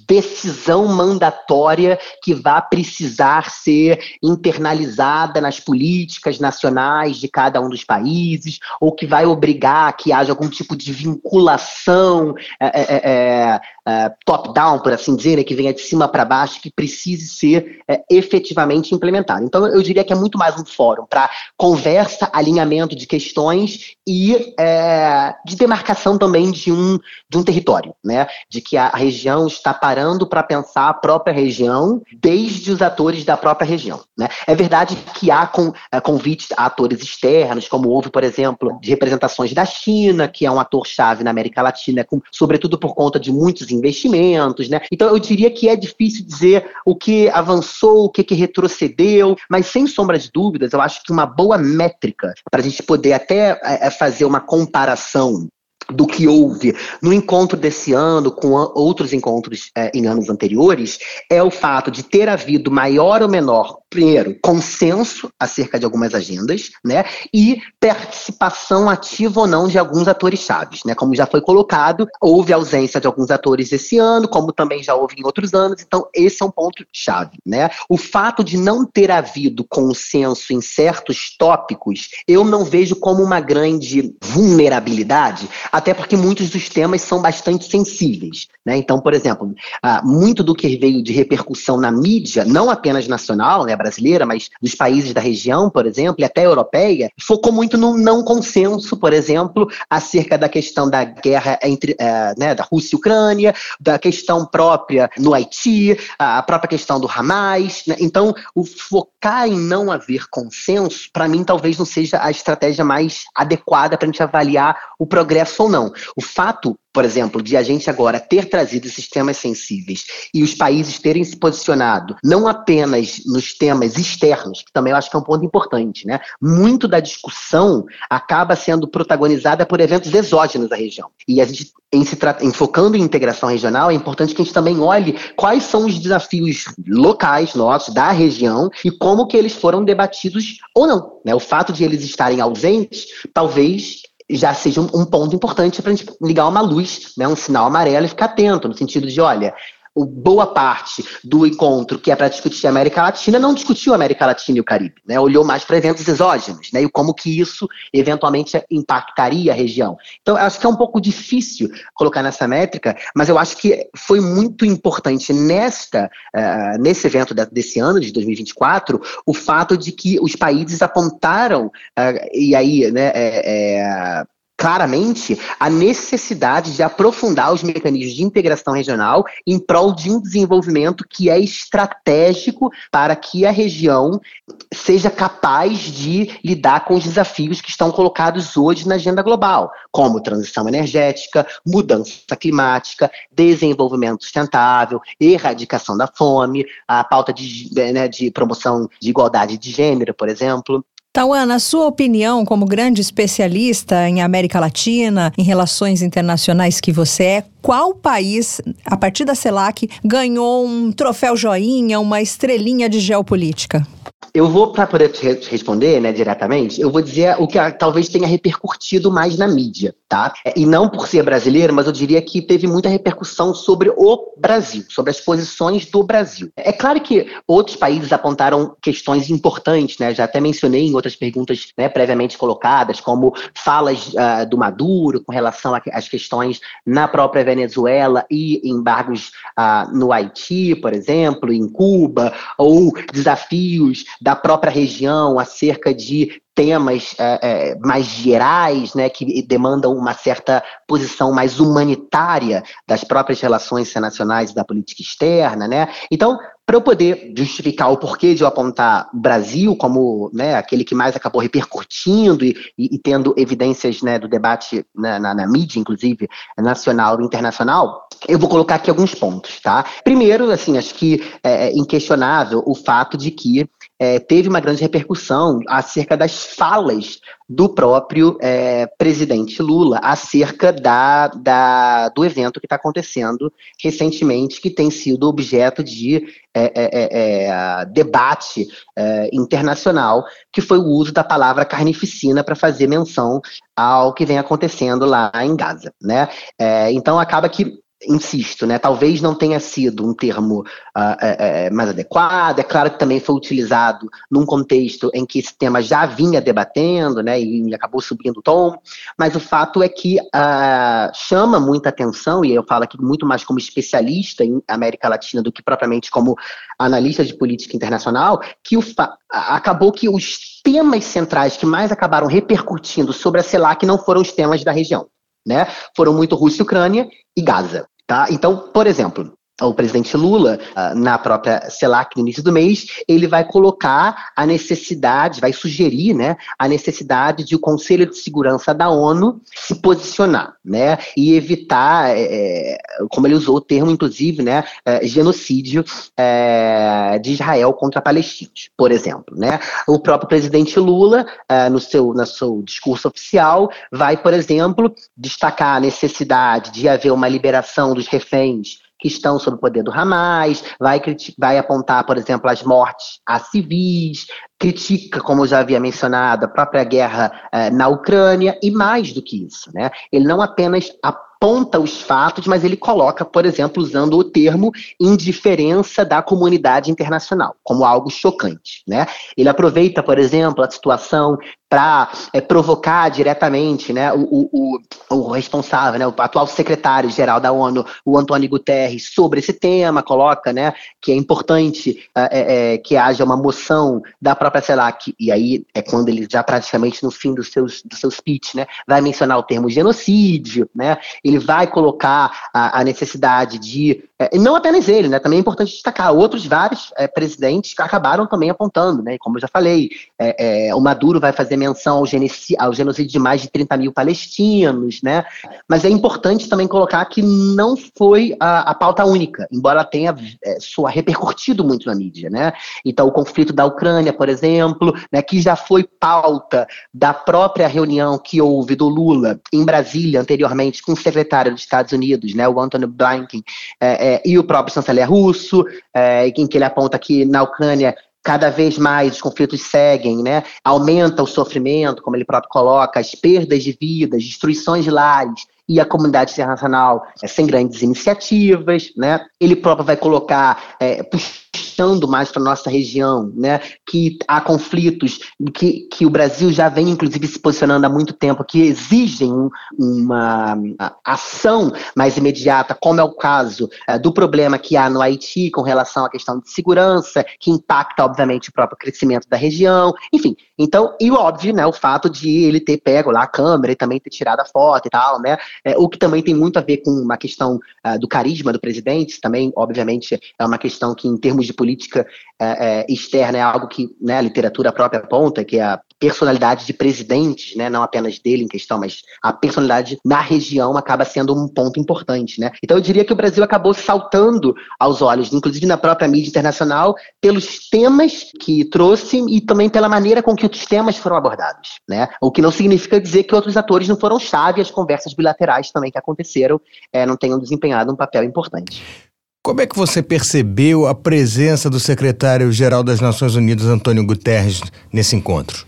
S5: decisão mandatória que vá precisar ser internalizada nas políticas nacionais de cada um dos países, ou que vai obrigar que haja algum tipo de vinculação é, é, é, é, top-down, por assim dizer, né, que venha de cima para baixo, que precise ser é, efetivamente implementado. Então, eu diria que é muito mais um fórum para conversa, alinhamento de questões e é, de demarcação também de um, de um território, né? De que a região está parando para pensar a própria região desde os atores da própria região, né? É verdade que há com, é, convites a atores externos, como houve, por exemplo, de representações da China, que é um ator-chave na América Latina, com, sobretudo por conta de muitos investimentos, né? Então, eu diria que é difícil dizer o que avançou, o que, que retrocedeu, mas sem sombra de dúvidas, eu acho que uma boa métrica para a gente poder até é, fazer uma comparação do que houve no encontro desse ano com outros encontros é, em anos anteriores, é o fato de ter havido maior ou menor, primeiro, consenso acerca de algumas agendas, né, e participação ativa ou não de alguns atores-chaves, né, como já foi colocado, houve ausência de alguns atores esse ano, como também já houve em outros anos, então esse é um ponto-chave, né. O fato de não ter havido consenso em certos tópicos, eu não vejo como uma grande vulnerabilidade, até porque muitos dos temas são bastante sensíveis, né? Então, por exemplo, ah, muito do que veio de repercussão na mídia, não apenas nacional, né, brasileira, mas dos países da região, por exemplo, e até europeia, focou muito no não consenso, por exemplo, acerca da questão da guerra entre, eh, né, da Rússia e Ucrânia, da questão própria no Haiti, a própria questão do Hamas, né? Então, o focar em não haver consenso, para mim, talvez não seja a estratégia mais adequada para a gente avaliar o progresso ou não. O fato, por exemplo, de a gente agora ter trazido esses temas sensíveis e os países terem se posicionado não apenas nos temas externos, que também eu acho que é um ponto importante, né? Muito da discussão acaba sendo protagonizada por eventos exógenos da região. E a gente, em se tra- em focando em integração regional, é importante que a gente também olhe quais são os desafios locais nossos, da região, e como que eles foram debatidos ou não, né? O fato de eles estarem ausentes, talvez já seja um, um ponto importante para a gente ligar uma luz, né, um sinal amarelo e ficar atento, no sentido de, olha, o, boa parte do encontro que é para discutir a América Latina não discutiu a América Latina e o Caribe, né, olhou mais para eventos exógenos, né, e como que isso eventualmente impactaria a região. Então, eu acho que é um pouco difícil colocar nessa métrica, mas eu acho que foi muito importante nesta, uh, nesse evento de, desse ano, de dois mil e vinte e quatro, o fato de que os países apontaram, uh, e aí, né, é, é, claramente a necessidade de aprofundar os mecanismos de integração regional em prol de um desenvolvimento que é estratégico para que a região seja capaz de lidar com os desafios que estão colocados hoje na agenda global, como transição energética, mudança climática, desenvolvimento sustentável, erradicação da fome, a pauta de, né, de promoção de igualdade de gênero, por exemplo.
S3: Tauan, na sua opinião, como grande especialista em América Latina, em relações internacionais que você é, qual país, a partir da CELAC, ganhou um troféu joinha, uma estrelinha de geopolítica?
S5: Eu vou, para poder te responder, né, diretamente, eu vou dizer o que talvez tenha repercutido mais na mídia, tá? E não por ser brasileiro, mas eu diria que teve muita repercussão sobre o Brasil, sobre as posições do Brasil. É claro que outros países apontaram questões importantes, né? Já até mencionei em outras perguntas, né, previamente colocadas, como falas uh, do Maduro com relação às questões na própria Venezuela e embargos uh, no Haiti, por exemplo, em Cuba, ou desafios da própria região acerca de temas é, é, mais gerais, né, que demandam uma certa posição mais humanitária das próprias relações internacionais e da política externa, né? Então, para eu poder justificar o porquê de eu apontar o Brasil como, né, aquele que mais acabou repercutindo e, e, e tendo evidências, né, do debate, né, na, na mídia, inclusive, nacional e internacional, eu vou colocar aqui alguns pontos, tá? Primeiro, assim, acho que é inquestionável o fato de que É, teve uma grande repercussão acerca das falas do próprio é, presidente Lula acerca da, da, do evento que está acontecendo recentemente, que tem sido objeto de é, é, é, debate é, internacional, que foi o uso da palavra carnificina para fazer menção ao que vem acontecendo lá em Gaza, né? É, então acaba que insisto, né, talvez não tenha sido um termo uh, é, é, mais adequado. É claro que também foi utilizado num contexto em que esse tema já vinha debatendo, né, e acabou subindo o tom, mas o fato é que uh, chama muita atenção, e eu falo aqui muito mais como especialista em América Latina do que propriamente como analista de política internacional, que o fa- acabou que os temas centrais que mais acabaram repercutindo sobre a CELAC não foram os temas da região, né? Foram muito Rússia e Ucrânia e Gaza, tá? Então, por exemplo, o presidente Lula, na própria CELAC, no início do mês, ele vai colocar a necessidade, vai sugerir, né, a necessidade de o Conselho de Segurança da ONU se posicionar, né, e evitar, é, como ele usou o termo, inclusive, né, é, genocídio é, de Israel contra palestinos, por exemplo, né. O próprio presidente Lula, é, no, seu, no seu discurso oficial, vai, por exemplo, destacar a necessidade de haver uma liberação dos reféns que estão sob o poder do Hamas, vai, vai apontar, por exemplo, as mortes a civis, critica, como eu já havia mencionado, a própria guerra eh, na Ucrânia, e mais do que isso, né? Ele não apenas aponta os fatos, mas ele coloca, por exemplo, usando o termo indiferença da comunidade internacional, como algo chocante, né? Ele aproveita, por exemplo, a situação para é, provocar diretamente, né, o, o, o responsável, né, o atual secretário-geral da ONU, o Antônio Guterres, sobre esse tema, coloca, né, que é importante é, é, que haja uma moção da própria CELAC, e aí é quando ele já praticamente no fim do seu, do seu speech, né, vai mencionar o termo genocídio, né, ele vai colocar a, a necessidade de, é, não apenas ele, né, também é importante destacar, outros vários é, presidentes que acabaram também apontando, né, como eu já falei, é, é, o Maduro vai fazer menção ao, genocídio, ao genocídio de mais de trinta mil palestinos, né? Mas é importante também colocar que não foi a, a pauta única, embora tenha é, sua repercutido muito na mídia, né? Então, o conflito da Ucrânia, por exemplo, né, que já foi pauta da própria reunião que houve do Lula em Brasília anteriormente com o secretário dos Estados Unidos, né, o Antony Blinken, é, é, e o próprio chanceler russo, é, em que ele aponta que na Ucrânia cada vez mais os conflitos seguem, né? Aumenta o sofrimento, como ele próprio coloca, as perdas de vidas, destruições de lares, e a comunidade internacional é, sem grandes iniciativas, né? Ele próprio vai colocar, é, puxando mais para a nossa região, né, que há conflitos que, que o Brasil já vem, inclusive, se posicionando há muito tempo, que exigem um, uma ação mais imediata, como é o caso é, do problema que há no Haiti com relação à questão de segurança, que impacta, obviamente, o próprio crescimento da região, enfim. Então, e óbvio, né, o fato de ele ter pego lá a câmera e também ter tirado a foto e tal, né, é, o que também tem muito a ver com uma questão uh, do carisma do presidente, também, obviamente, é uma questão que, em termos de política uh, uh, externa, é algo que, né, a literatura própria aponta, que é a personalidade de presidentes, né, não apenas dele em questão, mas a personalidade na região acaba sendo um ponto importante, né. Então eu diria que o Brasil acabou saltando aos olhos, inclusive na própria mídia internacional, pelos temas que trouxe e também pela maneira com que os temas foram abordados, né, o que não significa dizer que outros atores não foram chave, as conversas bilaterais também que aconteceram é, não tenham desempenhado um papel importante.
S2: Como é que você percebeu a presença do secretário-geral das Nações Unidas, Antônio Guterres, nesse encontro?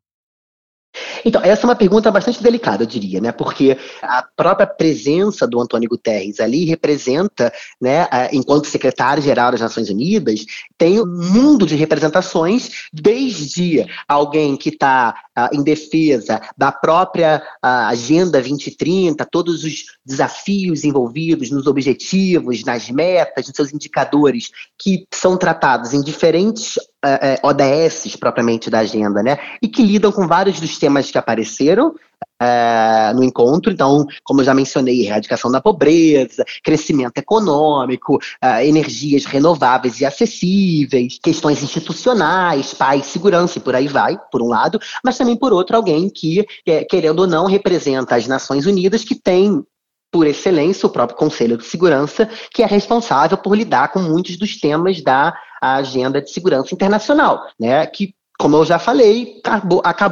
S5: Então, essa é uma pergunta bastante delicada, eu diria, né? Porque a própria presença do Antônio Guterres ali representa, né, enquanto secretário-geral das Nações Unidas, tem um mundo de representações, desde alguém que está uh, em defesa da própria uh, Agenda vinte trinta, todos os desafios envolvidos nos objetivos, nas metas, nos seus indicadores, que são tratados em diferentes uh, uh, O D S propriamente da agenda, né? E que lidam com vários dos temas que apareceram Uh, no encontro. Então, como eu já mencionei, erradicação da pobreza, crescimento econômico, uh, energias renováveis e acessíveis, questões institucionais, paz, segurança e por aí vai, por um lado, mas também por outro, alguém que, querendo ou não, representa as Nações Unidas, que tem por excelência o próprio Conselho de Segurança, que é responsável por lidar com muitos dos temas da agenda de segurança internacional, né? Que, como eu já falei, acabou, acabou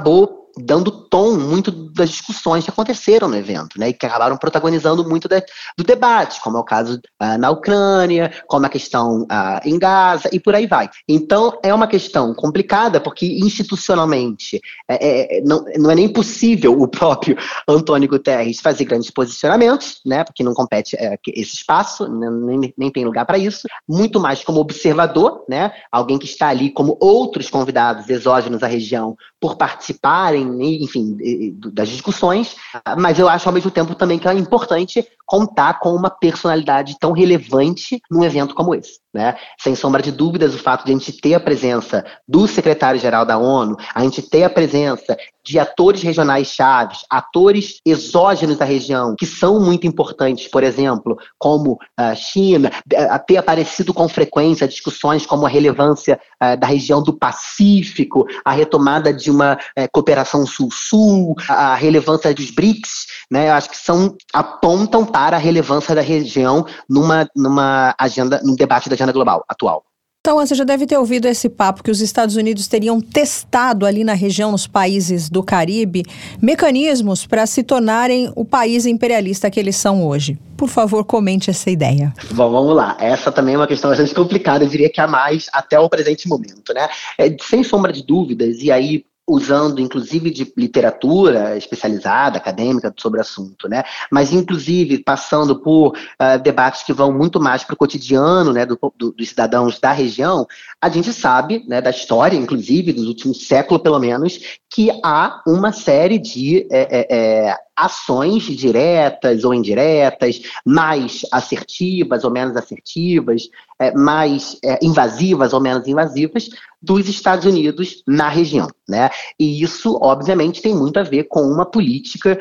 S5: dando tom muito das discussões que aconteceram no evento, né, e que acabaram protagonizando muito da, do debate, como é o caso uh, na Ucrânia, como a questão uh, em Gaza, e por aí vai. Então, é uma questão complicada, porque institucionalmente é, é, não, não é nem possível o próprio Antônio Guterres fazer grandes posicionamentos, né, porque não compete é, esse espaço, nem, nem tem lugar para isso, muito mais como observador, né, alguém que está ali como outros convidados exógenos à região por participarem, enfim, das discussões, mas eu acho ao mesmo tempo também que é importante contar com uma personalidade tão relevante num evento como esse, né? Sem sombra de dúvidas, o fato de a gente ter a presença do secretário-geral da ONU, a gente ter a presença de atores regionais chaves, atores exógenos da região, que são muito importantes, por exemplo, como a China, a ter aparecido com frequência discussões como a relevância uh, da região do Pacífico, a retomada de uma uh, cooperação sul-sul, a relevância dos B R I C S, né? Eu acho que são, apontam para a relevância da região numa, numa agenda, num debate da agenda global atual.
S3: Então, você já deve ter ouvido esse papo que os Estados Unidos teriam testado ali na região, nos países do Caribe, mecanismos para se tornarem o país imperialista que eles são hoje. Por favor, comente essa ideia.
S5: Bom, vamos lá. Essa também é uma questão bastante complicada, eu diria que a mais até o presente momento, né? É, sem sombra de dúvidas, e aí usando inclusive de literatura especializada, acadêmica sobre o assunto, né? Mas inclusive passando por uh, debates que vão muito mais para o cotidiano, né, do, do, dos cidadãos da região, a gente sabe, né, da história, inclusive, dos últimos séculos pelo menos, que há uma série de é, é, ações diretas ou indiretas, mais assertivas ou menos assertivas, é, mais é, invasivas ou menos invasivas, dos Estados Unidos na região, né? E isso, obviamente, tem muito a ver com uma política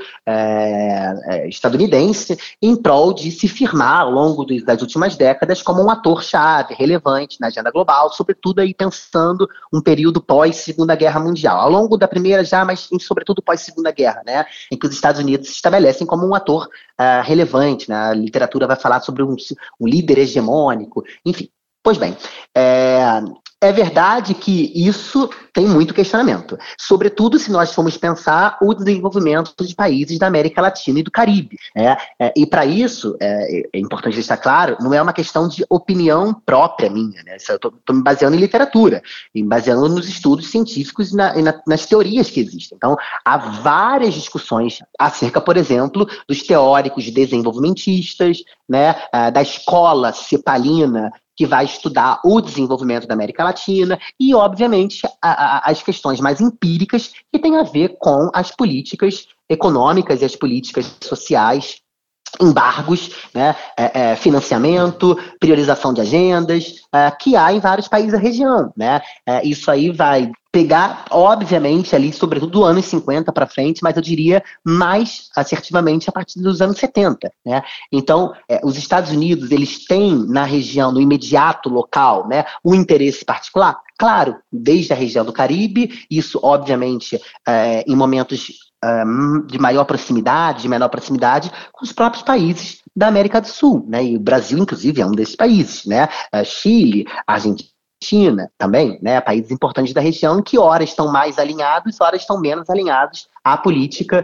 S5: é, é, estadunidense em prol de se firmar ao longo dos, das últimas décadas como um ator-chave, relevante na agenda global, sobretudo aí pensando um período pós-Segunda Guerra Mundial. Ao longo da primeira já, mas sobretudo pós-Segunda Guerra, né? Em que os Estados Unidos se estabelecem como um ator uh, relevante, né? A literatura vai falar sobre um, um líder hegemônico, enfim. Pois bem, é... É verdade que isso tem muito questionamento, sobretudo se nós formos pensar o desenvolvimento de países da América Latina e do Caribe. Né? É, e para isso, é, é importante deixar claro, não é uma questão de opinião própria minha. Né? Eu estou me baseando em literatura, e me baseando nos estudos científicos e, na, e na, nas teorias que existem. Então, há várias discussões acerca, por exemplo, dos teóricos desenvolvimentistas, né? Da escola cepalina, que vai estudar o desenvolvimento da América Latina e, obviamente, a, a, as questões mais empíricas que têm a ver com as políticas econômicas e as políticas sociais, embargos, né, é, é, financiamento, priorização de agendas, é, que há em vários países da região. Né? É, isso aí vai pegar, obviamente, ali, sobretudo do anos cinquenta para frente, mas eu diria mais assertivamente a partir dos anos setenta. Né? Então, é, os Estados Unidos, eles têm na região, no imediato local, né, um interesse particular? Claro, desde a região do Caribe, isso, obviamente, é, em momentos Um, de maior proximidade, de menor proximidade com os próprios países da América do Sul, né? E o Brasil, inclusive, é um desses países, né? Uh, Chile, Argentina também, né? Países importantes da região que ora estão mais alinhados, ora estão menos alinhados à política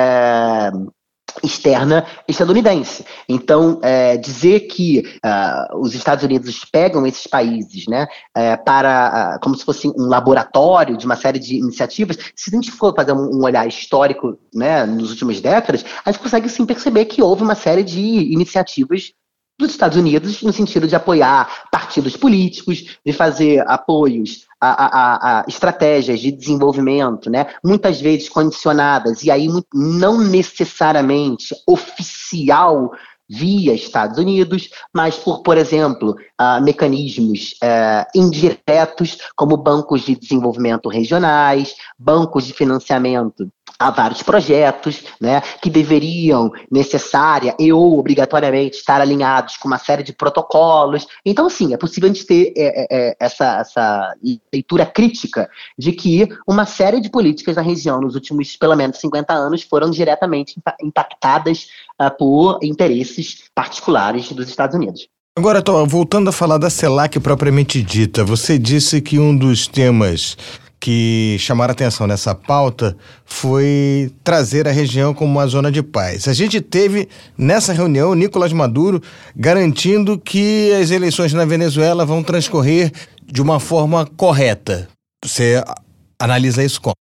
S5: uh, externa estadunidense. Então, é, dizer que uh, os Estados Unidos pegam esses países, né, é, para, uh, como se fosse um laboratório de uma série de iniciativas, se a gente for fazer um, um olhar histórico, né, nas últimas décadas, a gente consegue sim perceber que houve uma série de iniciativas dos Estados Unidos no sentido de apoiar partidos políticos, de fazer apoios a, a, a estratégias de desenvolvimento, né, muitas vezes condicionadas, e aí não necessariamente oficial via Estados Unidos, mas por, por exemplo, uh, mecanismos uh, indiretos, como bancos de desenvolvimento regionais, bancos de financiamento a vários projetos, né, que deveriam necessária e ou obrigatoriamente estar alinhados com uma série de protocolos. Então, sim, é possível a gente ter é, é, essa, essa leitura crítica de que uma série de políticas na região nos últimos, pelo menos, cinquenta anos foram diretamente impactadas uh, por interesses particulares dos Estados Unidos.
S2: Agora, tô, voltando a falar da CELAC propriamente dita, você disse que um dos temas que chamaram atenção nessa pauta foi trazer a região como uma zona de paz. A gente teve nessa reunião Nicolás Maduro garantindo que as eleições na Venezuela vão transcorrer de uma forma correta. Você analisa isso como?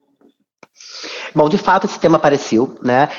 S5: Bom, de fato, esse tema apareceu, né?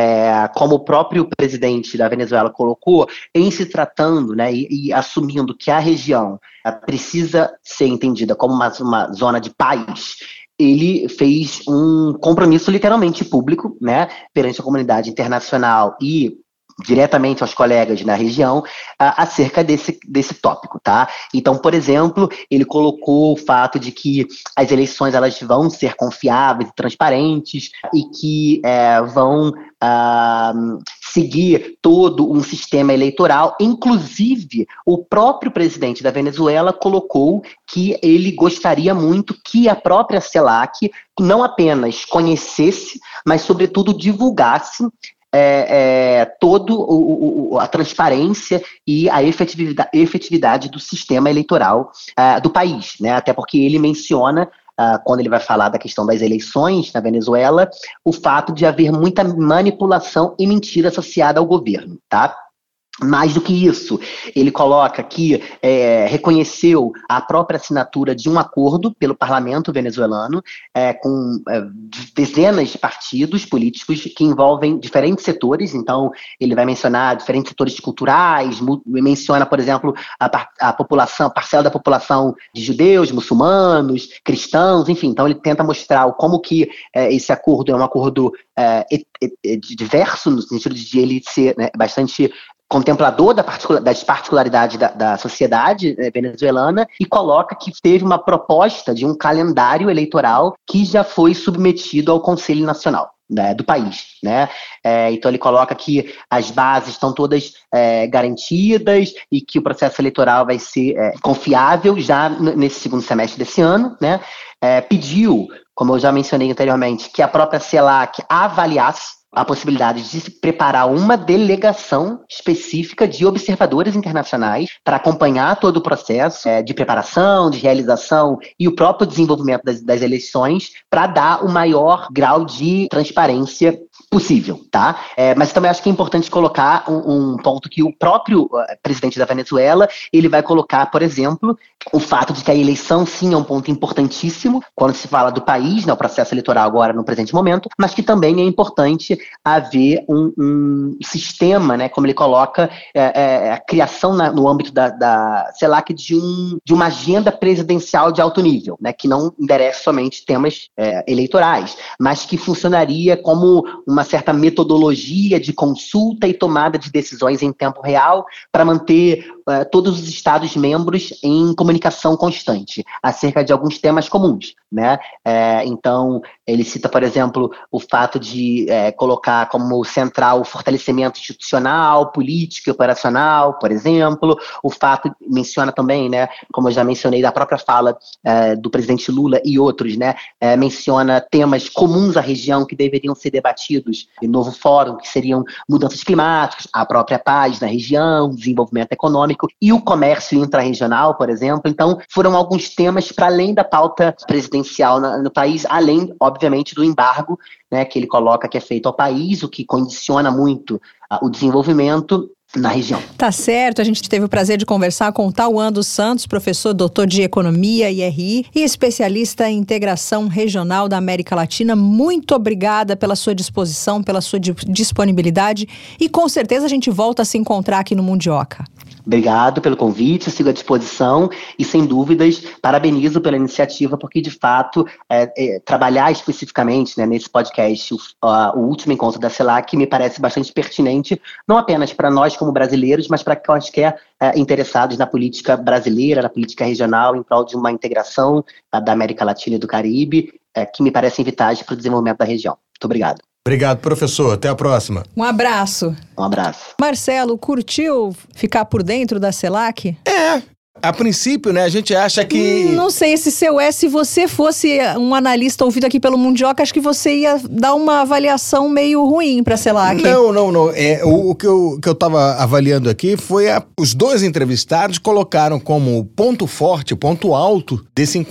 S5: É, como o próprio presidente da Venezuela colocou, em se tratando, né, e, e assumindo que a região precisa ser entendida como uma, uma zona de paz, ele fez um compromisso literalmente público, né, perante a comunidade internacional e diretamente aos colegas na região, a, acerca desse, desse tópico, tá? Então, por exemplo, ele colocou o fato de que as eleições elas vão ser confiáveis e transparentes e que é, vão ah, seguir todo um sistema eleitoral. Inclusive, o próprio presidente da Venezuela colocou que ele gostaria muito que a própria CELAC não apenas conhecesse, mas, sobretudo, divulgasse É, é, todo o, o, a transparência e a efetividade, efetividade do sistema eleitoral uh, do país, né? Até porque ele menciona, uh, quando ele vai falar da questão das eleições na Venezuela, o fato de haver muita manipulação e mentira associada ao governo, tá? Mais do que isso, ele coloca que é, reconheceu a própria assinatura de um acordo pelo parlamento venezuelano é, com é, dezenas de partidos políticos que envolvem diferentes setores. Então, ele vai mencionar diferentes setores culturais, menciona, por exemplo, a, a população, a parcela da população de judeus, muçulmanos, cristãos, enfim. Então, ele tenta mostrar como que é, esse acordo é um acordo é, é, é, diverso, no sentido de ele ser, né, bastante contemplador da particular, das particularidades da, da sociedade venezuelana, e coloca que teve uma proposta de um calendário eleitoral que já foi submetido ao Conselho Nacional, né, do país, né? É, então ele coloca que as bases estão todas é, garantidas e que o processo eleitoral vai ser é, confiável já n- nesse segundo semestre desse ano, né? É, pediu, como eu já mencionei anteriormente, que a própria CELAC avaliasse a possibilidade de se preparar uma delegação específica de observadores internacionais para acompanhar todo o processo é, de preparação, de realização e o próprio desenvolvimento das, das eleições, para dar o maior grau de transparência possível, tá? É, mas também acho que é importante colocar um, um ponto que o próprio uh, presidente da Venezuela, ele vai colocar, por exemplo, o fato de que a eleição sim é um ponto importantíssimo quando se fala do país, né, o processo eleitoral agora no presente momento, mas que também é importante haver um, um sistema, né, como ele coloca, é, é, a criação na, no âmbito da, da CELAC de, um, de uma agenda presidencial de alto nível, né, que não endereça somente temas é, eleitorais, mas que funcionaria como uma certa metodologia de consulta e tomada de decisões em tempo real para manter uh, todos os Estados-membros em comunicação constante acerca de alguns temas comuns, né? É, então, ele cita, por exemplo, o fato de é, colocar como central o fortalecimento institucional, político e operacional, por exemplo. O fato, menciona também, né, como eu já mencionei, da própria fala é, do presidente Lula e outros, né, é, menciona temas comuns à região que deveriam ser debatidos em novo fórum, que seriam mudanças climáticas, a própria paz na região, desenvolvimento econômico e o comércio intrarregional, por exemplo. Então, foram alguns temas para além da pauta presidencial na, no país, além, obviamente, do embargo, né, que ele coloca que é feito ao país, o que condiciona muito uh, o desenvolvimento na região.
S3: Tá certo, a gente teve o prazer de conversar com o Tauan dos Santos, professor doutor de Economia I R I e especialista em integração regional da América Latina. Muito obrigada pela sua disposição, pela sua disponibilidade e com certeza a gente volta a se encontrar aqui no Mundioca.
S5: Obrigado pelo convite, sigo à disposição e, sem dúvidas, parabenizo pela iniciativa, porque, de fato, é, é, trabalhar especificamente, né, nesse podcast, o, uh, o último encontro da CELAC, me parece bastante pertinente, não apenas para nós como brasileiros, mas para quaisquer é, interessados na política brasileira, na política regional, em prol de uma integração uh, da América Latina e do Caribe, é, que me parecem vitais para o desenvolvimento da região. Muito obrigado.
S2: Obrigado, professor. Até a próxima.
S3: Um abraço.
S5: Um abraço.
S3: Marcelo, curtiu ficar por dentro da CELAC?
S2: É. A princípio, né, a gente acha que...
S3: Hum, não sei, esse seu é, se você fosse um analista ouvido aqui pelo Mundioca, acho que você ia dar uma avaliação meio ruim pra CELAC.
S2: Não, não, não. É, o, o que eu, que eu tava avaliando aqui foi a, os dois entrevistados colocaram como ponto forte, ponto alto desse encontro,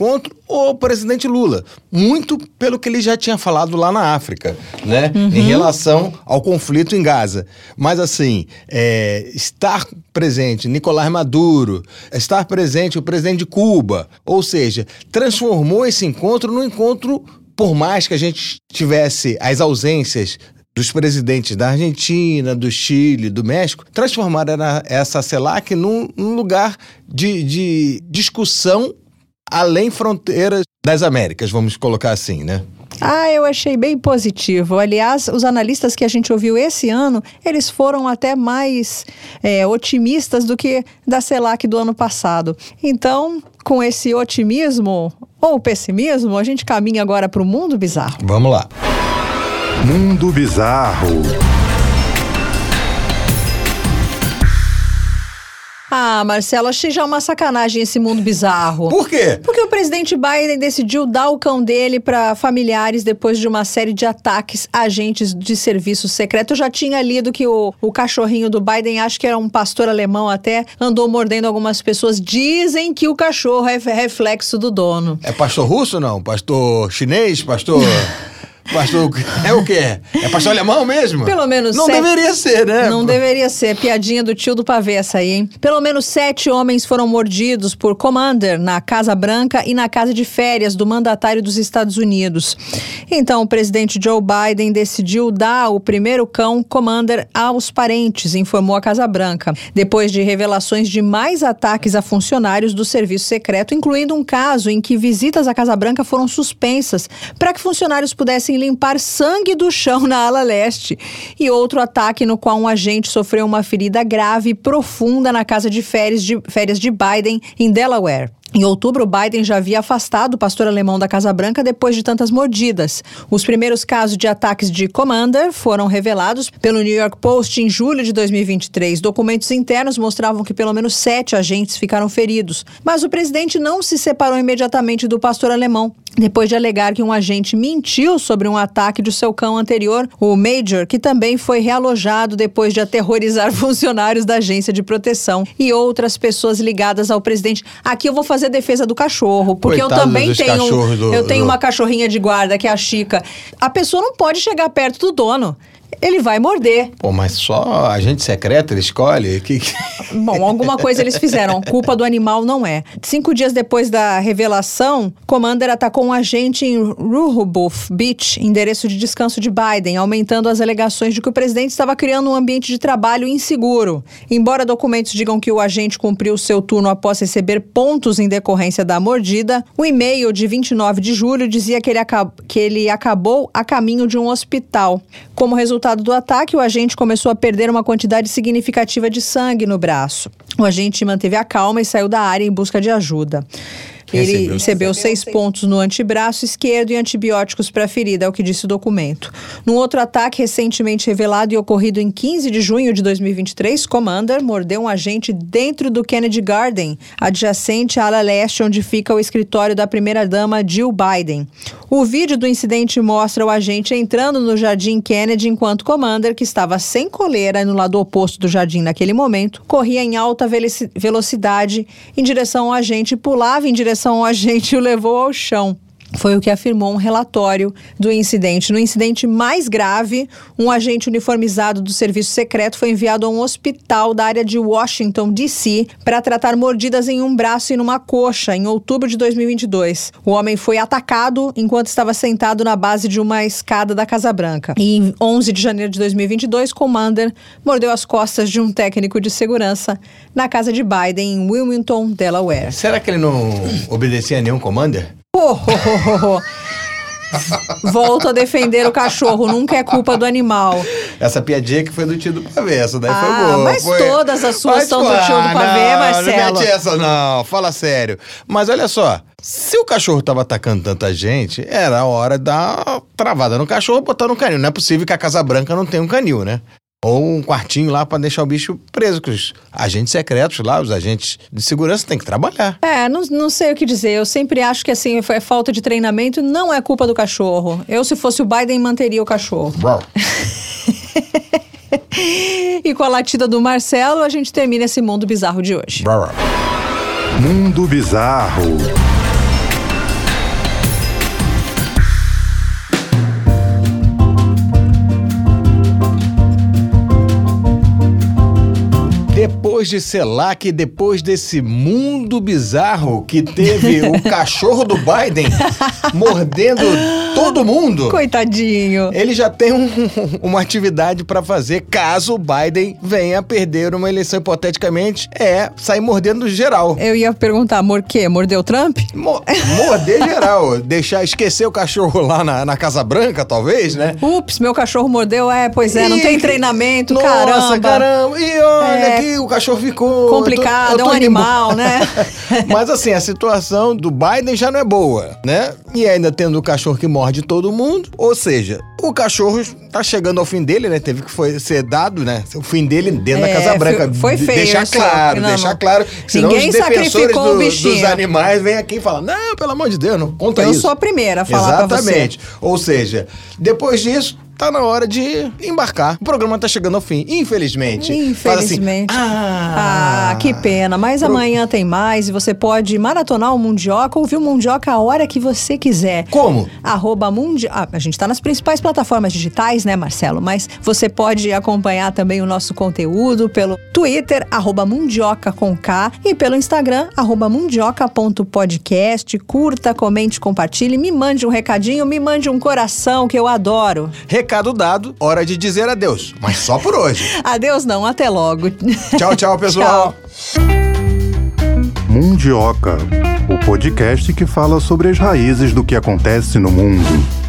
S2: o presidente Lula, muito pelo que ele já tinha falado lá na África, né? Uhum. Em relação ao conflito em Gaza. Mas assim, é, estar presente Nicolás Maduro, estar presente o presidente de Cuba, ou seja, transformou esse encontro num encontro, por mais que a gente tivesse as ausências dos presidentes da Argentina, do Chile, do México, transformaram essa CELAC num, num lugar de, de discussão além fronteiras das Américas, vamos colocar assim, né?
S3: Ah, eu achei bem positivo. Aliás, os analistas que a gente ouviu esse ano, eles foram até mais é, otimistas do que da CELAC do ano passado. Então, com esse otimismo ou pessimismo, a gente caminha agora para o mundo bizarro.
S2: Vamos lá.
S1: Mundo Bizarro.
S3: Ah, Marcelo, achei já uma sacanagem esse mundo bizarro.
S2: Por quê?
S3: Porque o presidente Biden decidiu dar o cão dele para familiares depois de uma série de ataques a agentes de serviço secreto. Eu já tinha lido que o, o cachorrinho do Biden, acho que era um pastor alemão até, andou mordendo algumas pessoas. Dizem que o cachorro é reflexo do dono.
S2: É pastor russo, não? Pastor chinês? Pastor... Pastor, é o quê? É pastor alemão mesmo?
S3: Pelo menos
S2: Não
S3: sete...
S2: deveria ser, né?
S3: Não deveria ser. Piadinha do tio do pavê essa aí, hein? Pelo menos sete homens foram mordidos por Commander na Casa Branca e na casa de férias do mandatário dos Estados Unidos. Então, o presidente Joe Biden decidiu dar o primeiro cão Commander aos parentes, informou a Casa Branca, depois de revelações de mais ataques a funcionários do serviço secreto, incluindo um caso em que visitas à Casa Branca foram suspensas para que funcionários pudessem limpar sangue do chão na ala leste, e outro ataque no qual um agente sofreu uma ferida grave e profunda na casa de férias de, férias de Biden, em Delaware. Em outubro, Biden já havia afastado o pastor alemão da Casa Branca depois de tantas mordidas. Os primeiros casos de ataques de Commander foram revelados pelo New York Post em julho de dois mil e vinte e três. Documentos internos mostravam que pelo menos sete agentes ficaram feridos. Mas o presidente não se separou imediatamente do pastor alemão, depois de alegar que um agente mentiu sobre um ataque do seu cão anterior, o Major, que também foi realojado depois de aterrorizar funcionários da agência de proteção e outras pessoas ligadas ao presidente. Aqui eu vou fazer a defesa do cachorro, porque
S2: Coitado
S3: eu também tenho,
S2: do,
S3: eu tenho
S2: do...
S3: uma cachorrinha de guarda, que é a Chica. A pessoa não pode chegar perto do dono. Ele vai morder.
S2: Pô, mas só agente secreto ele escolhe? Que...
S3: Bom, alguma coisa eles fizeram. Culpa do animal não é. Cinco dias depois da revelação, Commander atacou um agente em Rehoboth Beach, endereço de descanso de Biden, aumentando as alegações de que o presidente estava criando um ambiente de trabalho inseguro. Embora documentos digam que o agente cumpriu seu turno após receber pontos em decorrência da mordida, o e-mail de vinte e nove de julho dizia que ele, acab- que ele acabou a caminho de um hospital. Como resultado do ataque, o agente começou a perder uma quantidade significativa de sangue no braço. O agente manteve a calma e saiu da área em busca de ajuda. Ele recebeu, recebeu seis pontos no antebraço esquerdo e antibióticos para a ferida, é o que disse o documento. Num outro ataque recentemente revelado e ocorrido em quinze de junho de dois mil e vinte e três, Commander mordeu um agente dentro do Kennedy Garden, adjacente à ala leste onde fica o escritório da primeira-dama Jill Biden. O vídeo do incidente mostra o agente entrando no Jardim Kennedy enquanto Commander, que estava sem coleira no lado oposto do jardim naquele momento, corria em alta velocidade em direção ao agente e pulava em direção ao agente e o levou ao chão. Foi o que afirmou um relatório do incidente. No incidente mais grave, um agente uniformizado do serviço secreto foi enviado a um hospital da área de Washington, D C, para tratar mordidas em um braço e numa coxa, em outubro de dois mil e vinte e dois. O homem foi atacado enquanto estava sentado na base de uma escada da Casa Branca. E em onze de janeiro de dois mil e vinte e dois, Commander mordeu as costas de um técnico de segurança na casa de Biden, em Wilmington, Delaware.
S2: Será que ele não obedecia a nenhum Commander?
S3: Oh, oh, oh, oh. Volto a defender o cachorro, nunca é culpa do animal.
S2: Essa piadinha que foi do tio do pavê, essa daí
S3: ah,
S2: foi boa.
S3: Mas
S2: foi...
S3: todas as suas
S2: mas,
S3: são do tio do pavê,
S2: não,
S3: Marcelo.
S2: Não mete essa não, fala sério. Mas olha só, se o cachorro tava atacando tanta gente, era a hora de dar uma travada no cachorro e botar no canil. Não é possível que a Casa Branca não tenha um canil, né? Ou um quartinho lá pra deixar o bicho preso, que os agentes secretos lá, os agentes de segurança têm que trabalhar.
S3: É, não, não sei o que dizer. Eu sempre acho que assim, é falta de treinamento, não é culpa do cachorro. Eu, se fosse o Biden, manteria o cachorro. E com a latida do Marcelo, a gente termina esse mundo bizarro de hoje.
S1: Mundo Bizarro.
S2: depois de CELAC, depois desse mundo bizarro que teve o cachorro do Biden mordendo todo mundo,
S3: coitadinho,
S2: ele já tem um, uma atividade pra fazer caso o Biden venha perder uma eleição hipoteticamente, é sair mordendo geral.
S3: Eu ia perguntar, mor quê? Mordeu o Trump?
S2: Mo- morder geral, deixar, esquecer o cachorro lá na, na Casa Branca, talvez, né?
S3: Ups, meu cachorro mordeu, é, pois é, não
S2: Ih,
S3: tem treinamento,
S2: nossa,
S3: caramba.
S2: Nossa, caramba, e olha
S3: É,
S2: que o cachorro ficou...
S3: complicado,
S2: eu tô- eu tô
S3: é um
S2: indo
S3: animal, né?
S2: Mas assim, a situação do Biden já não é boa, né? E ainda tendo o cachorro que morde todo mundo, ou seja, o cachorro tá chegando ao fim dele, né? Teve que foi, ser dado, né? O fim dele dentro
S3: É,
S2: da Casa Branca.
S3: foi feio
S2: Deixar
S3: isso.
S2: claro,
S3: Não,
S2: deixar
S3: não.
S2: claro. Senão
S3: Ninguém
S2: os defensores
S3: sacrificou
S2: do-
S3: o bichinho.
S2: dos animais vêm aqui e falam, não, pelo amor de Deus, não conta
S3: Eu
S2: isso.
S3: sou a primeira a falar pra você.
S2: Exatamente. Ou seja, depois disso, tá na hora de embarcar. O programa tá chegando ao fim, infelizmente. Fala assim,
S3: Infelizmente.
S2: ah,
S3: Ah, que pena. Mas
S2: Pro-
S3: amanhã tem mais e você pode maratonar o Mundioca, ouvir o Mundioca a hora que você quiser.
S2: Como?
S3: Arroba Mundi... Ah, a gente tá nas principais plataformas digitais, né, Marcelo? Mas você pode acompanhar também o nosso conteúdo pelo Twitter, arroba Mundioca com K, e pelo Instagram, arroba mundioca ponto podcast. Curta, comente, compartilhe, me mande um recadinho, me mande um coração que eu adoro.
S2: Recado dado, hora de dizer adeus. Mas só por hoje.
S3: Adeus não, até logo.
S2: Tchau, tchau, pessoal.
S3: Tchau.
S1: Mundioca, o podcast que fala sobre as raízes do que acontece no mundo.